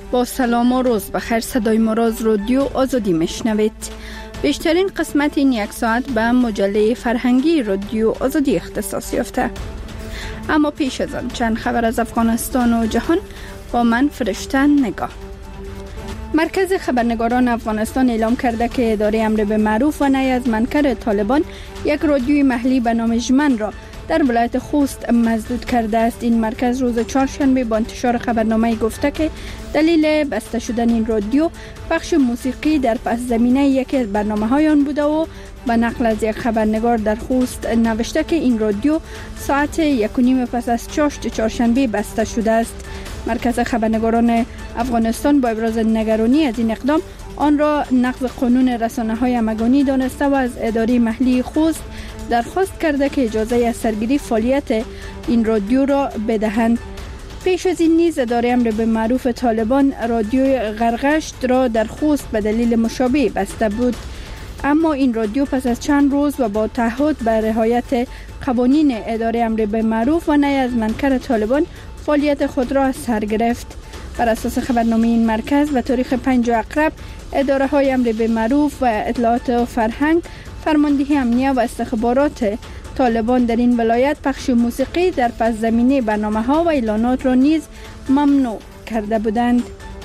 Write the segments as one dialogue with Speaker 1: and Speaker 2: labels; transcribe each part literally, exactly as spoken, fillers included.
Speaker 1: با سلام و روز بخیر، صدای ما را از رادیو آزادی میشنوید. بیشترین قسمت این یک ساعت به مجله فرهنگی رادیو آزادی اختصاص یافته. اما پیش از آن چند خبر از افغانستان و جهان با من فرشته نگاه. مرکز خبرنگاران افغانستان اعلام کرده که اداره امر به معروف و نهی از منکر طالبان یک رادیوی محلی به نام ژمن را در ولایت خوست مسدود کرده است. این مرکز روز چهارشنبه با انتشار خبرنامه گفته که دلیل بسته شدن این رادیو بخش موسیقی در پس زمینه یکی از برنامه‌های آن بوده و به نقل از یک خبرنگار در خوست نوشته که این رادیو ساعت یک و نیم پس از چاشت چهارشنبه بسته شده است. مرکز خبرنگاران افغانستان با ابراز نگرانی از این اقدام آن را نقض قانون رسانه‌های همگانی دانسته و از اداره محلی خوست درخواست کرده که اجازه از سرگیری فعالیت این رادیو را بدهند. پیش از این نیز اداره امر به معروف طالبان رادیوی غرغشت را در خوست به دلیل مشابه بسته بود، اما این رادیو پس از چند روز و با تعهد به رعایت قوانین اداره امر به معروف و نهی از منکر طالبان فعالیت خود را سر گرفت. بر اساس خبرنامه این مرکز به تاریخ پنجم اکتبر اداره های امر به معروف و اطلاعات و فرهنگ، فرماندهی امنیه و استخبارات طالبان در این ولایت پخش موسیقی در پس زمینه برنامه ها و اعلانات را نیز ممنوع کرده بودند.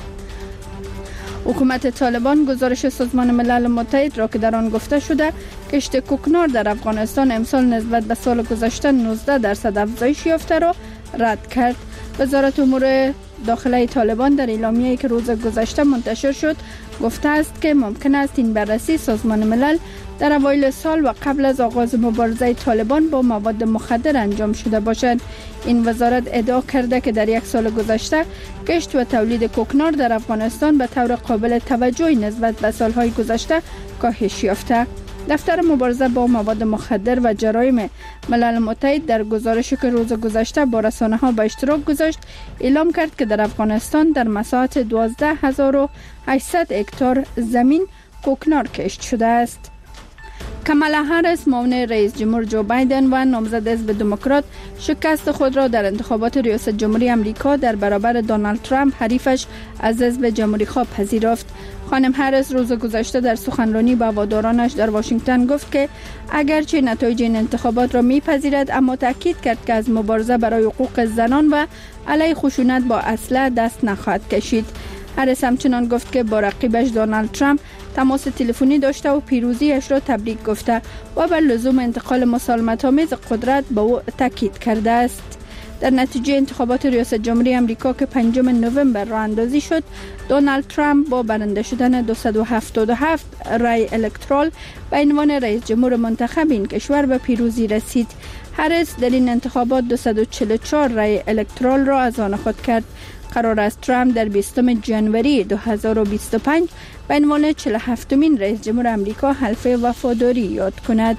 Speaker 1: حکومت طالبان گزارش سازمان ملل متحد را که در آن گفته شده کشت کوکنار در افغانستان امسال نسبت به سال گذشته نوزده درصد افزایش یافته را رد کرد. وزارت امور داخلی طالبان در اعلامیه‌ای که روز گذشته منتشر شد گفته است که ممکن است این بررسی سازمان ملل در اوایل سال و قبل از آغاز مبارزه طالبان با مواد مخدر انجام شده باشد. این وزارت ادعا کرده که در یک سال گذشته کشت و تولید کوکنار در افغانستان به طور قابل توجهی نسبت به سالهای گذشته کاهش یافته. دفتر مبارزه با مواد مخدر و جرایم ملل متحد در گزارشی که روز گذشته با رسانه‌ها به اشتراک گذاشت اعلام کرد که در افغانستان در مساحت دوازده هزار و هشتصد هکتار زمین کوکنار کشت شده است. کامالا هریس معاون رئیس جمهور جو بایدن و نامزد حزب دموکرات شکست خود را در انتخابات ریاست جمهوری آمریکا در برابر دونالد ترامپ حریفش از حزب جمهوری خواه پذیرفت. خانم هریس روز گذشته در سخنرانی به هوادارانش در واشنگتن گفت که اگرچه نتایج این انتخابات را میپذیرد، اما تاکید کرد که از مبارزه برای حقوق زنان و علیه خشونت با اسلحه دست نخواهد کشید. هریس همچنان گفت که با رقیبش دونالد ترامپ تماس تلفنی داشته و پیروزیش را تبریک گفته و بر لزوم انتقال مسالمت‌آمیز قدرت به او تاکید کرده است. در نتیجه انتخابات ریاست جمهوری آمریکا که پنجم نوامبر راه اندازی شد، دونالد ترامپ با برنده شدن دویست و هفتاد و هفت رای الکترال به عنوان رئیس جمهور منتخب این کشور به پیروزی رسید. هریس در این انتخابات دویست و چهل و چهار رای الکترال را از آن خود کرد. قرار است ترامپ در بیستم ژانویه دو هزار و بیست و پنج به عنوان چهل و هفتمین رئیس جمهور آمریکا حلف وفاداری یاد کند.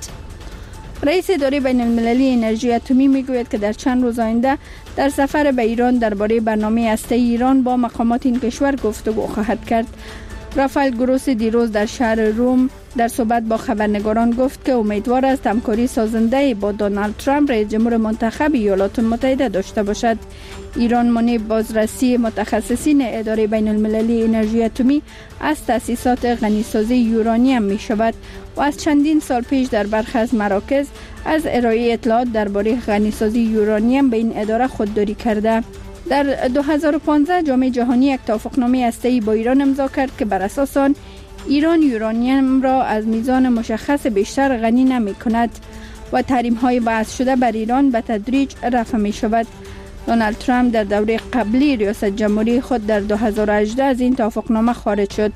Speaker 1: رئیس اداره بین المللی انرژی اتمی میگوید که در چند روز آینده در سفر به ایران درباره برنامه هسته‌ای ایران با مقامات این کشور گفتگو خواهد کرد. رافائل گروسی دیروز در شهر روم در صحبت با خبرنگاران گفت که امیدوار است همکاری سازنده با دونالد ترامپ رئیس جمهور منتخب ایالات متحده داشته باشد. ایران مانع بازرسی متخصصین اداره بین المللی انرژی اتمی از تأسیسات غنیسازی یورانیم می شود و از چندین سال پیش در برخی از مراکز از ارائه اطلاعات درباره غنیسازی یورانیم به این اداره خودداری کرده. در دو هزار و پانزده جام جهانی یک توافقنامه هسته‌ای با ایران امضا کرد که بر اساس آن ایران یورانیم را از میزان مشخص بیشتر غنی نمی کند و تحریم‌های وضع شده بر ایران به تدریج رفع می شود. دونالد ترامپ در دوره قبلی ریاست جمهوری خود در دو هزار و هجده از این توافقنامه خارج شد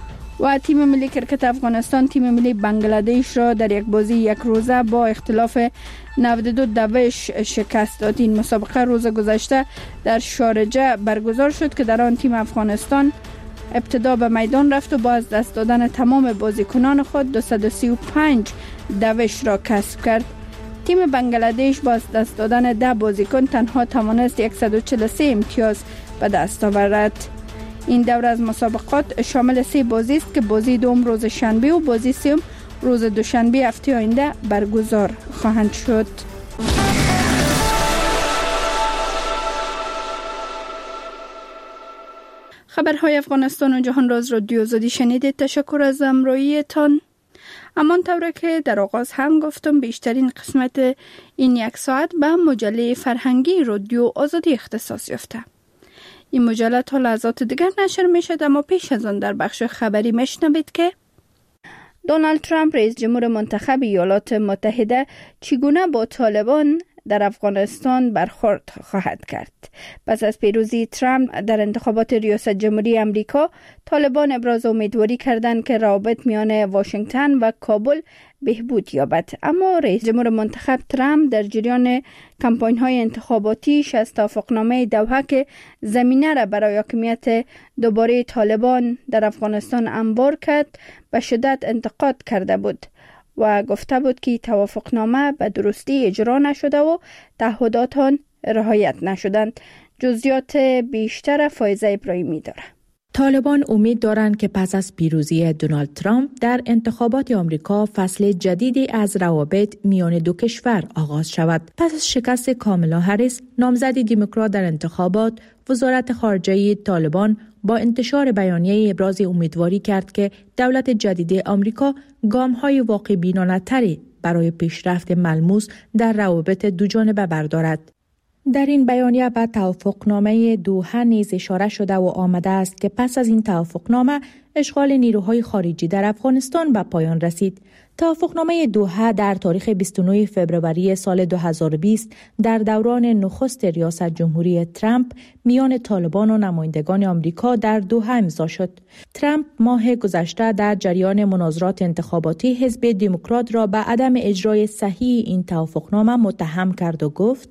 Speaker 1: و تیم ملی کرکت افغانستان تیم ملی بنگلادش را در یک بازی یک روزه با اختلاف نود و دو دوش شکست داد. این مسابقه روز گذشته در شارجه برگزار شد که در آن تیم افغانستان ابتدا به میدان رفت و با از دست دادن تمام بازیکنان خود دویست و سی و پنج دوش را کسب کرد. تیم بنگلادش با از دست دادن ده بازیکن تنها توانست صد و چهل و سه امتیاز به دست آورد. این دوره از مسابقات شامل سه بازی است که بازی دوم روز شنبه و بازی سوم روز دوشنبه هفته آینده برگزار خواهند شد. خبرهای افغانستان و جهان راز رادیو آزادی شنیدید. تشکر از همراهیتان. همان طوره که در آغاز هم گفتم بیشترین قسمت این یک ساعت به مجله فرهنگی رادیو آزادی اختصاص یافته. این مجله تا لحظات دیگر نشر می شد، اما پیش از آن در بخش خبری میشنوید که دونالد ترامپ رئیس جمهور منتخب ایالات متحده چگونه با طالبان در افغانستان برخورد خواهد کرد. پس از پیروزی ترامپ در انتخابات ریاست جمهوری امریکا، طالبان ابراز امیدواری کردند که روابط میان واشنگتن و کابل بهبود یابد. اما رئیس جمهور منتخب ترامپ در جریان کمپاین‌های انتخاباتیش از توافقنامه دوحه که زمینه را برای حاکمیت دوباره طالبان در افغانستان انبار کرد، به شدت انتقاد کرده بود و گفته بود که توافقنامه به درستی اجرا نشده و تعهدات آن رعایت نشدند. جزئیات بیشتر فایزه ابراهیمی داره.
Speaker 2: طالبان امید دارند که پس از پیروزی دونالد ترامپ در انتخابات آمریکا فصل جدیدی از روابط میان دو کشور آغاز شود. پس از شکست کامالا هریس، نامزد دموکرات در انتخابات، وزارت خارجه طالبان با انتشار بیانیه ابراز امیدواری کرد که دولت جدید آمریکا گام‌های واقع بینانه‌تری برای پیشرفت ملموس در روابط دوجانبه بردارد. در این بیانیه به توافقنامه دوحه نیز اشاره شده و آمده است که پس از این توافقنامه اشغال نیروهای خارجی در افغانستان به پایان رسید. توافقنامه دوحه در تاریخ بیست و نه فوریه سال دو هزار و بیست در دوران نخست ریاست جمهوری ترامپ میان طالبان و نمایندگان آمریکا در دوحه امضا شد. ترامپ ماه گذشته در جریان مناظرات انتخاباتی حزب دموکرات را به عدم اجرای صحیح این توافقنامه متهم کرد و گفت: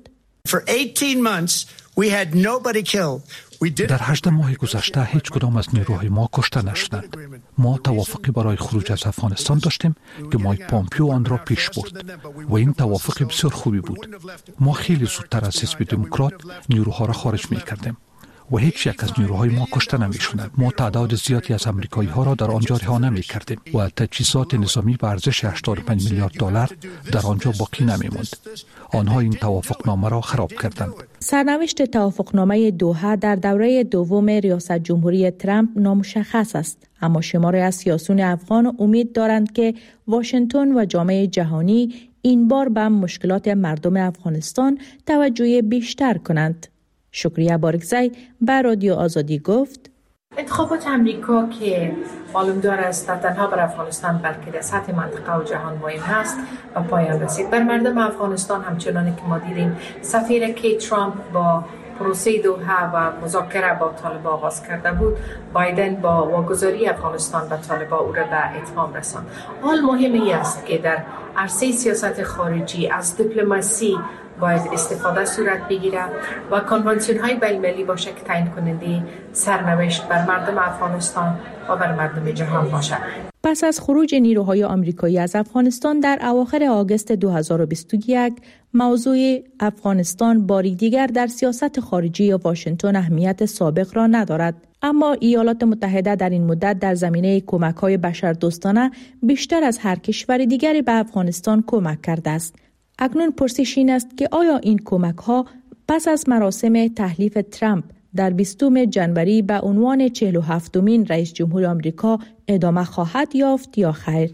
Speaker 3: در هجده ماه گذشته هیچ کدام از نیروهای ما کشته نشدند. ما توافقی برای خروج از افغانستان داشتیم که مایک پامپیو آن را پیش برد و این توافق بسیار خوبی بود. ما خیلی زودتر از حزب دموکرات نیروها را خارج می کردیم و هیچ یک از نیروهای ما کشته نمی شدند. ما تعداد زیادی از امریکایی ها را در آنجا رها نمی کردیم و تجهیزات نظامی به ارزش هشتاد و پنج میلیارد دلار در آنجا باقی نمی ماند. آنها این توافقنامه را خراب کردند.
Speaker 2: سرنوشت توافقنامه دوحه در دوره دوم ریاست جمهوری ترامپ نامشخص است، اما شماری از سیاسیون افغان امید دارند که واشنگتن و جامعه جهانی این بار به مشکلات مردم افغانستان توجه بیشتر کنند. شکریه بارکزی به رادیو آزادی گفت:
Speaker 4: انتخابات امریکا که معلومدار است نه تنها بر افغانستان بلکه در سطح منطقه و جهان مهم است و پایان رسید. بر مردم افغانستان همچنان که ما دیدیم سفیر کی ترامپ با پروسه دوحه و مذاکره با طالبان آغاز کرده بود، بایدن با واگذاری افغانستان به طالبان او را به اتمام رساند. حال مهمی است که در عرصه سیاست خارجی از دیپلماسی باید استفاده صورت بگیره و کنوانسیون های بین المللی باشه که تعیین کننده سرنوشت بر مردم افغانستان و بر مردم جهان باشه.
Speaker 2: پس از خروج نیروهای آمریکایی از افغانستان در اواخر آگوست دو هزار و بیست و یک، موضوع افغانستان باری دیگر در سیاست خارجی واشنگتن اهمیت سابق را ندارد. اما ایالات متحده در این مدت در زمینه کمک‌های بشردوستانه بیشتر از هر کشور دیگری به افغانستان کمک کرده است. اکنون پرسش این است که آیا این کمک‌ها پس از مراسم تحلیف ترامپ در بیستم ژانویه به عنوان چهل و هفتمین رئیس جمهور آمریکا ادامه خواهد یافت یا خیر؟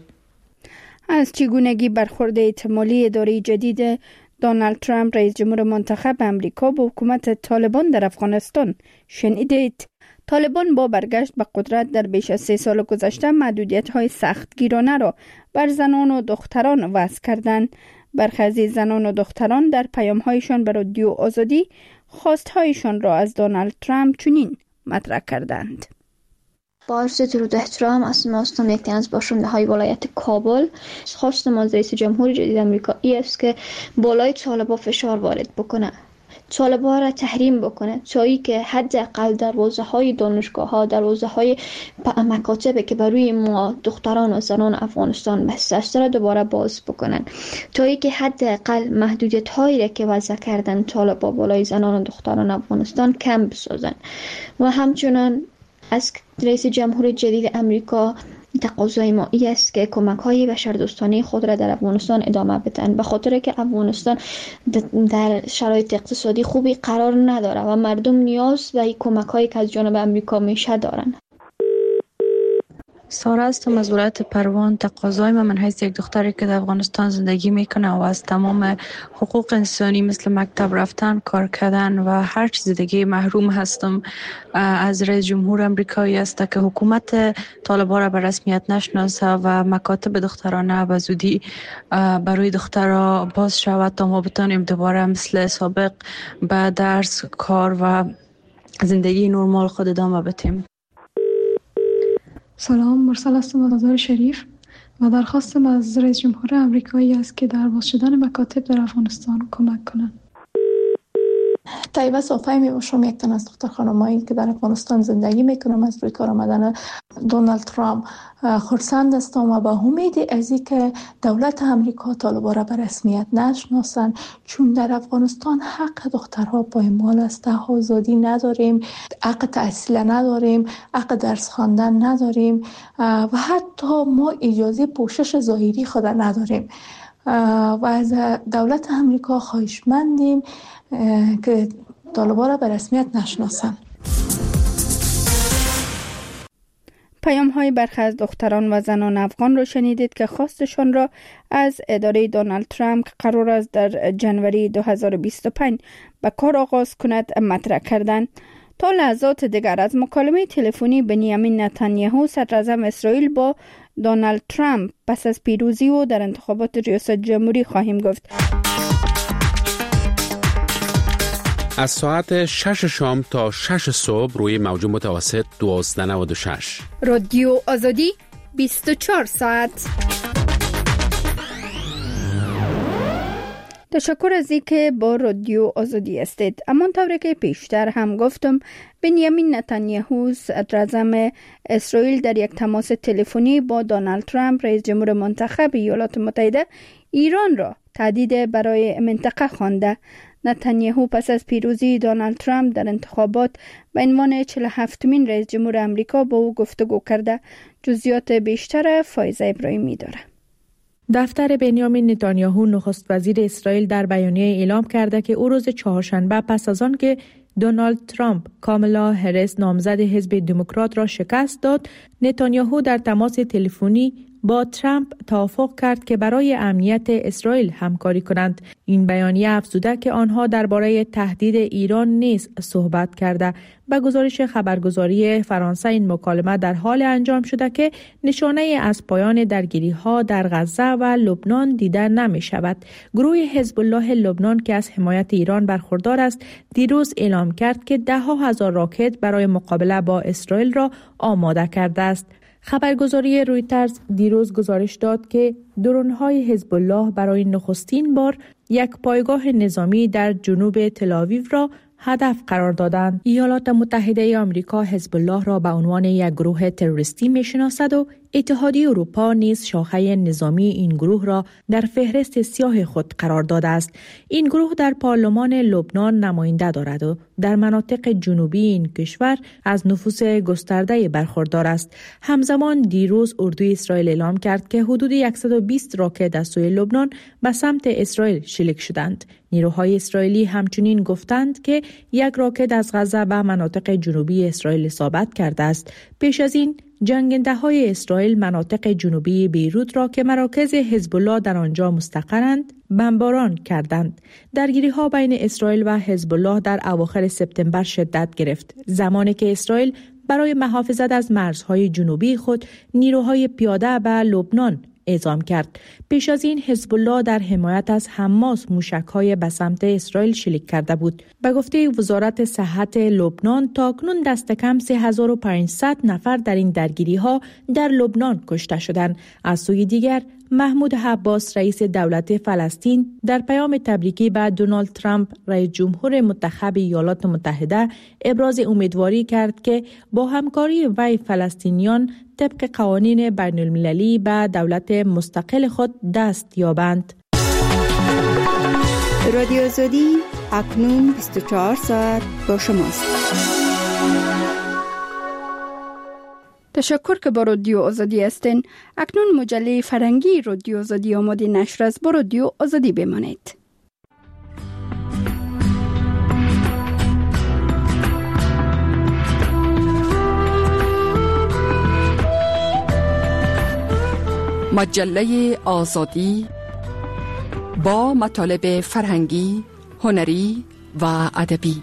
Speaker 1: از چگونگی برخورد احتمالی اداره جدید دونالد ترامپ رئیس جمهور منتخب آمریکا با حکومت طالبان در افغانستان شنیدید. طالبان با برگشت به قدرت در بیش از سه سال گذشته محدودیت‌های سختگیرانه را بر زنان و دختران وضع کردند. برخی از زنان و دختران در پیام‌هایشان به رادیو آزادی خواست‌هایشان را از دونالد ترامپ چنین مطرح کردند:
Speaker 5: با عرض درود احترام، اسم هستم یکی از باشنده‌های ولایت کابل. خواستم از رئیس جمهور جدید آمریکا ای است که بالای طالبان فشار وارد بکنه، طالبان را تحریم بکنه تا ای که حداقل دروازه‌های دانشگاه‌ها، دروازه‌های مکاتب که برای ما دختران و زنان افغانستان بسته است را دوباره باز بکنن، تا ای که حداقل محدودیت‌هایی را که وضع کردن طالبان بالای زنان و دختران افغانستان کم بسازن. و همچنان از رئیس جمهور جدید امریکا تقاضای ما این است که کمک های بشردوستانه خود را در افغانستان ادامه بدن، به خاطر که افغانستان در شرایط اقتصادی خوبی قرار نداره و مردم نیاز به این کمک هایی که از جانب امریکا میشه دارن.
Speaker 6: ساره هستم از ولایت پروان. تقاضای من من حیث یک دختری که در افغانستان زندگی میکنه و از تمام حقوق انسانی مثل مکتب رفتن، کار کردن و هر چیز دیگه محروم هستم. از رئیس جمهور امریکایی است که حکومت طالبان را به رسمیت نشناسه و مکاتب دخترانه به زودی برای دخترها باز شود تا ما بتانیم دوباره مثل سابق به درس، کار و زندگی نرمال خود ادامه بدیم.
Speaker 7: سلام، مرسل هستم از آذر شریف و درخواستم از رئیس جمهور امریکایی است که در باز شدن مکاتب در افغانستان کمک کنند.
Speaker 8: طیبه صافی می باشم، یک تن از دختر خانمایی که در افغانستان زندگی میکنم. از روی کار آمدن دونالد ترامپ خرسند هستم و با امید از اینکه دولت امریکا طالبان را به رسمیت نشناسن، چون در افغانستان حق دخترها پایمال است. آزادی نداریم، حق تحصیل نداریم، حق درس خواندن نداریم و حتی ما اجازه پوشش ظاهری خود نداریم و از دولت امریکا خواهشمندیم که طالبان را به رسمیت نشناسن.
Speaker 1: پیام های برخی از دختران و زنان افغان را شنیدید که خواستشان را از اداره دونالد ترامپ که قرار است در جنوری دو هزار و بیست و پنج به کار آغاز کند مطرح کردند. تا لحظات دیگر از مکالمه تلفنی بنیامین نتانیاهو صدراعظم اسرائیل با دونالد ترامپ پس از پیروزی او در انتخابات ریاست جمهوری خواهیم گفت.
Speaker 9: از ساعت شش شام تا شش صبح روی موج متوسط دوازده نود و شش.
Speaker 1: رادیو آزادی بیست و چهار ساعت. تشکر از اینکه با رادیو آزادی هستید. اما طوری که پیشتر هم گفتم، بنیامین نتانیاهو صدراعظم اسرائیل در یک تماس تلفنی با دونالد ترامپ رئیس جمهور منتخب ایالات متحده ایران را تهدید برای منطقه خوانده. نتانیاهو پس از پیروزی دونالد ترامپ در انتخابات به عنوان چهل و هفتمین رئیس جمهور امریکا با او گفتگو کرده. جزئیات بیشتر فایزه ابراهیمی داره.
Speaker 2: دفتر بنیامین نتانیاهو نخست وزیر اسرائیل در بیانیه اعلام کرده که او روز چهارشنبه پس از آن که دونالد ترامپ کامالا هریس نامزد حزب دموکرات را شکست داد، نتانیاهو در تماس تلفنی با ترامپ توافق کرد که برای امنیت اسرائیل همکاری کنند. این بیانیه افزوده که آنها درباره تهدید ایران نیز صحبت کرده. به گزارش خبرگزاری فرانسه این مکالمه در حال انجام شده که نشانه از پایان درگیری‌ها در غزه و لبنان دیده نمی شود. گروه حزب الله لبنان که از حمایت ایران برخوردار است، دیروز اعلام کرد که ده ها هزار راکت برای مقابله با اسرائیل را آماده کرده است. خبرگزاری رویترز دیروز گزارش داد که درون‌های حزب الله برای نخستین بار یک پایگاه نظامی در جنوب تل‌آویو را هدف قرار دادند. ایالات متحده آمریکا حزب الله را به عنوان یک گروه تروریستی می‌شناسد و اتحادیه اروپا نیز شاخه نظامی این گروه را در فهرست سیاه خود قرار داده است. این گروه در پارلمان لبنان نماینده دارد و در مناطق جنوبی این کشور از نفوذ گسترده برخوردار است. همزمان دیروز اردوی اسرائیل اعلام کرد که حدود صد و بیست راکت از سوی لبنان به سمت اسرائیل شلیک شدند. نیروهای اسرائیلی همچنین گفتند که یک راکت از غزه به مناطق جنوبی اسرائیل اصابت کرده است. پیش از این جنگنده‌های اسرائیل مناطق جنوبی بیروت را که مراکز حزب الله در آنجا مستقرند بمباران کردند. درگیری‌ها بین اسرائیل و حزب الله در اواخر سپتامبر شدت گرفت، زمانی که اسرائیل برای محافظت از مرزهای جنوبی خود نیروهای پیاده به لبنان اعزام کرد. پیش از این حزب الله در حمایت از حماس موشک‌های به سمت اسرائیل شلیک کرده بود. به گفته وزارت صحت لبنان تاکنون دست کم سه هزار و پانصد نفر در این درگیری‌ها در لبنان کشته شدند. از سوی دیگر محمود عباس رئیس دولت فلسطین در پیام تبریکی به دونالد ترامپ رئیس جمهور منتخب ایالات متحده ابراز امیدواری کرد که با همکاری وی فلسطینیان طبق قوانین بین المللی به دولت مستقل خود دست یابند.
Speaker 1: رادیو آزادی اکنون بیست و چهار ساعت با شماست. تشکر که با رادیو آزادی هستین. اکنون مجله فرهنگی رادیو آزادی آماده نشر است. با رادیو آزادی بمانید.
Speaker 10: مجله آزادی با مطالب فرهنگی، هنری و ادبی.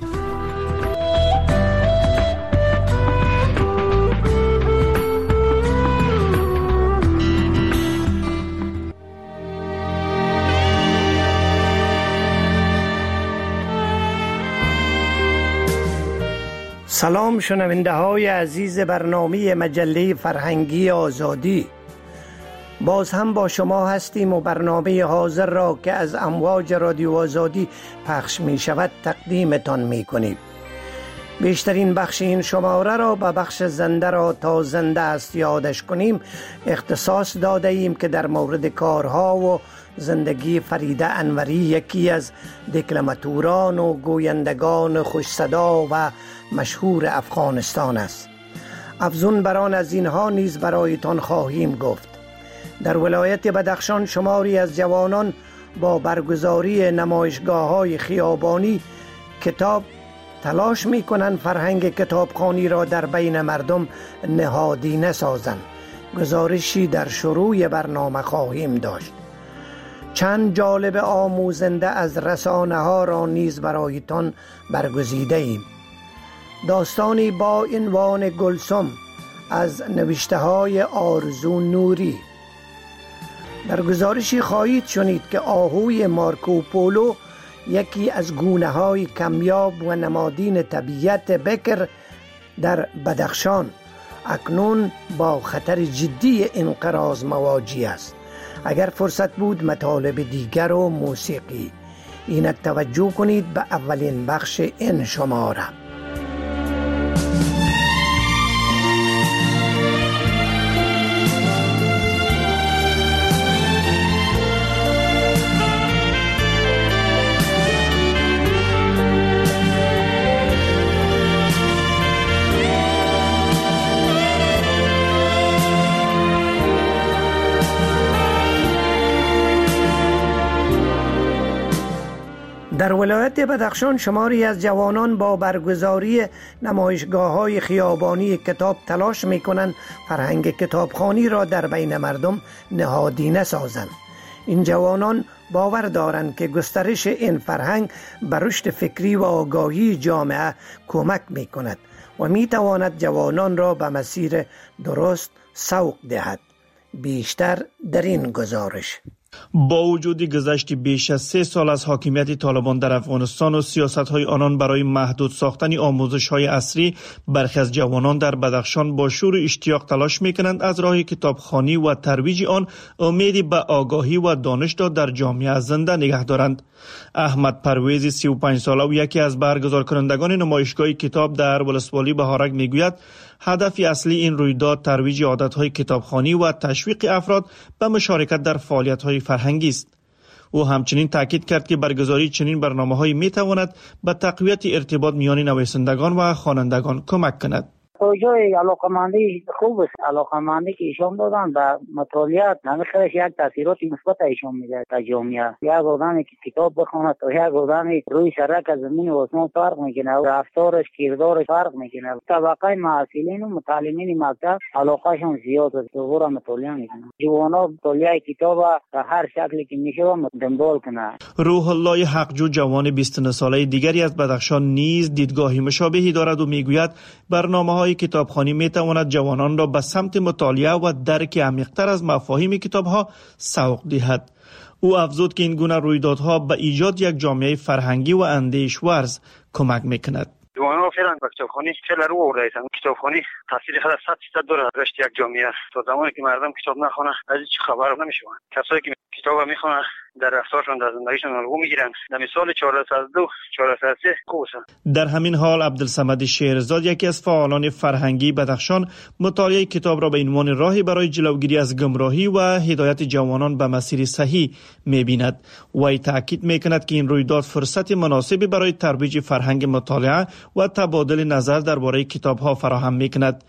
Speaker 11: سلام شنونده های عزیز برنامه مجله فرهنگی آزادی. باز هم با شما هستیم و برنامه حاضر را که از امواج رادیو آزادی پخش می شود تقدیمتان می کنیم. بیشترین بخش این شماره را به بخش زنده را تا زنده است یادش کنیم اختصاص داده ایم که در مورد کارها و زندگی فریده انوری، یکی از دکلماتوران و گویندگان خوش صدا و مشهور افغانستان است. افزون بر آن از اینها نیز برایتان خواهیم گفت. در ولایت بدخشان شماری از جوانان با برگزاری نمایشگاه‌های خیابانی کتاب تلاش می‌کنند فرهنگ کتابخوانی را در بین مردم نهادینه سازند. گزارشی در شروع برنامه خواهیم داشت. چند جالب آموزنده از رسانه‌ها را نیز برایتان برگزیده ایم. داستانی با عنوان گلسم از نوشته‌های آرزو نوری. در گزارشی خواهید شنید که آهوی مارکوپولو، یکی از گونه‌های کمیاب و نمادین طبیعت بکر در بدخشان، اکنون با خطر جدی انقراض مواجه است. اگر فرصت بود مطالب دیگر و موسیقی. اینک توجه کنید به اولین بخش این شماره. در ولایت بدخشان شماری از جوانان با برگزاری نمایشگاه‌های خیابانی کتاب تلاش می‌کنند فرهنگ کتابخوانی را در بین مردم نهادینه سازند. این جوانان باور دارند که گسترش این فرهنگ به رشد فکری و آگاهی جامعه کمک می‌کند و می‌تواند جوانان را به مسیر درست سوق دهد. بیشتر در این گزارش.
Speaker 12: با وجود گذشت بیش از سه سال از حاکمیت طالبان در افغانستان و سیاست‌های آنان برای محدود ساختن آموزش‌های عصری، برخی از جوانان در بدخشان با شور و اشتیاق تلاش می‌کنند از راه کتابخوانی و ترویج آن امیدی به آگاهی و دانش را در جامعه زنده نگه دارند. احمد پرویزی سی و پنج ساله و یکی از برگزار کنندگان نمایشگاه کتاب در ولسوالی بهارک میگوید هدف اصلی این رویداد ترویج عادت‌های کتابخوانی و تشویق افراد به مشارکت در فعالیت‌های فرهنگی است. او همچنین تاکید کرد که برگزاری چنین برنامه‌هایی می‌تواند به تقویت ارتباط میان نویسندگان و خوانندگان کمک کند.
Speaker 13: توجه علاقمندی خوب است. علاقمندی که ایشان دادن به مطالعات نمیخواهش یک تاثیرات مثبت ایشان میده در جامعه. یک آدمی که کتاب بخواند تا یک آدمی روی سرک از زمین و آسمان فرق میکنه، رفتارش کردارش فرق میکنه. طبقه معلمین و متعلمین مکتب علاقهشون زیاد است، دوباره مطالعه میکنن. جوانا مطالعه کتاب به هر شکلی که میشه دنبال کنه.
Speaker 12: روح الله حقجو جوان بیست و نه ساله دیگری از بدخشان نیز دیدگاهی مشابهی دارد و میگوید برنامه‌های کتابخوانی میتواند جوانان را به سمت مطالعه و درک عمیق‌تر از مفاهیم کتاب‌ها سوق دهد. او افزود که این گونه رویدادها به ایجاد یک جامعه فرهنگی و اندیش‌ورز کمک میکند.
Speaker 14: جوانان فعلا با کتابخوانی خیلی رو آورده ایستن. کتابخوانی تاثیر خیلی صد درصد داره رشد یک جامعه. تا زمانی که مردم کتاب نخونه از هیچ خبر نمیشون. کسایی که کتاب میخونن در رفتارشون در زندگیشون الگو میگیرن. در مثال چهارصد و دو چهارصد و سه کوسه.
Speaker 12: در همین حال عبدالصمد شیرزاد، یکی از فعالان فرهنگی بدخشان، مطالعه کتاب را به عنوان راهی برای جلوگیری از گمراهی و هدایت جوانان به مسیر صحیح می‌بیند. وی تاکید می‌کند که این رویداد فرصت مناسبی برای ترویج فرهنگ مطالعه و تبادل نظر درباره کتاب‌ها فراهم می‌کند.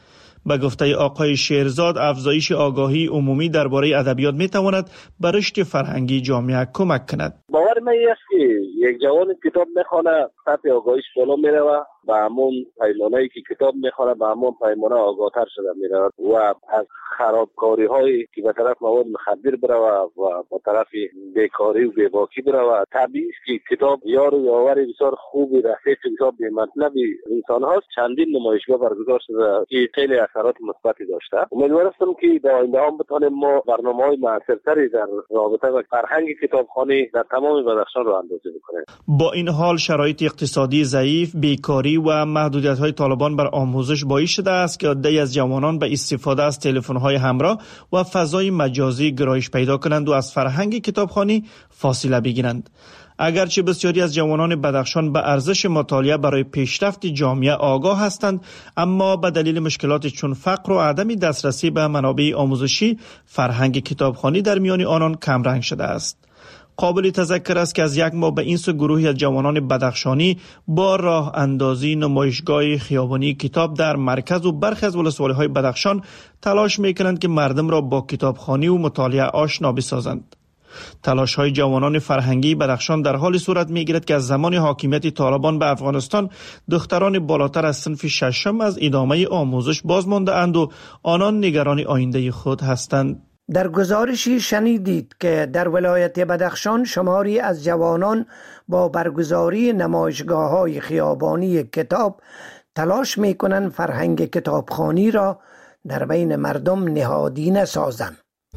Speaker 12: به گفته آقای شیرزاد، افزایش آگاهی عمومی درباره ادبیات میتواند به رشد فرهنگی جامعه کمک کند.
Speaker 15: باور من است که یک جوان کتاب میخونه سطح آگاهیش بالا میره و همون پیمانه‌ای که کتاب میخونه به همون پیمانه آگاهتر شده میره و از خرابکاری هایی که به طرف مواد مخدر بره و به طرف بیکاری و بیباکی بره و طبیعی است که کتاب یار و یاور بسیار خوبی رفیق کتاب به مطلب انسان هاست. چندین نمایشگاه برگزار شده که خیلی اثرات مثبتی داشته. امیدوار هستم که در آینده هم بتونیم ما برنامه‌های موثرتری در رابطه با فرهنگ کتابخوانی در تمام بدخشان را اندازه بکنیم.
Speaker 12: با این حال شرایط اقتصادی ضعیف، بیکاری و محدودیت‌های طالبان بر آموزش باعث شده است که عده‌ای از جوانان به استفاده از تلفن‌های همراه و فضای مجازی گرایش پیدا کنند و از فرهنگ کتابخوانی فاصله بگیرند. اگرچه بسیاری از جوانان بدخشان به ارزش مطالعه برای پیشرفت جامعه آگاه هستند، اما به دلیل مشکلات چون فقر و عدم دسترسی به منابع آموزشی، فرهنگ کتابخوانی در میان آنان کمرنگ شده است. قابل تذکر است که از یک ماه به این سو گروهی از جوانان بدخشانی با راه اندازی نمایشگاه خیابانی کتاب در مرکز و برخی از ولسوالی‌های بدخشان تلاش می‌کنند که مردم را با کتابخوانی و مطالعه آشنا بسازند. تلاش‌های جوانان فرهنگی بدخشان در حال صورت می‌گیرد که از زمان حاکمیت طالبان به افغانستان دختران بالاتر از صنف ششم از ادامه آموزش باز مانده اند و آنان نگران آینده خود هستند.
Speaker 11: در گزارشی شنیدید که در ولایت بدخشان شماری از جوانان با برگزاری نمایشگاه‌های خیابانی کتاب تلاش می‌کنند فرهنگ کتابخوانی را در بین مردم نهادینه سازند.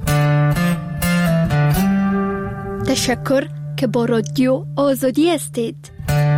Speaker 16: تشکر که با رادیو آزادی هستید.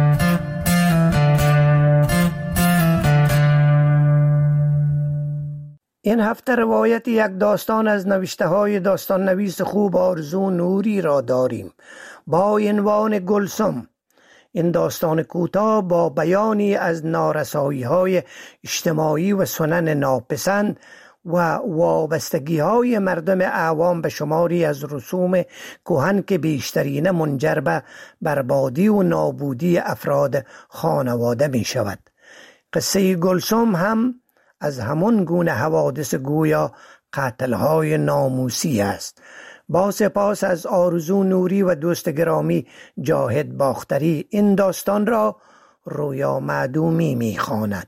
Speaker 11: این هفته روایت یک داستان از نوشته های داستان نویس خوب آرزو نوری را داریم با عنوان گلسم. این داستان کوتاه با بیانی از نارسایی های اجتماعی و سنن ناپسند و وابستگی های مردم عوام به شماری از رسوم کهن که بیشترین منجر به بربادی و نابودی افراد خانواده می شود. قصه گلسم هم از همون گونه حوادث گویا قتل‌های ناموسی است. با سپاس از آرزو نوری و دوست گرامی جاهد باختری این داستان را رویا معدومی می‌خواند.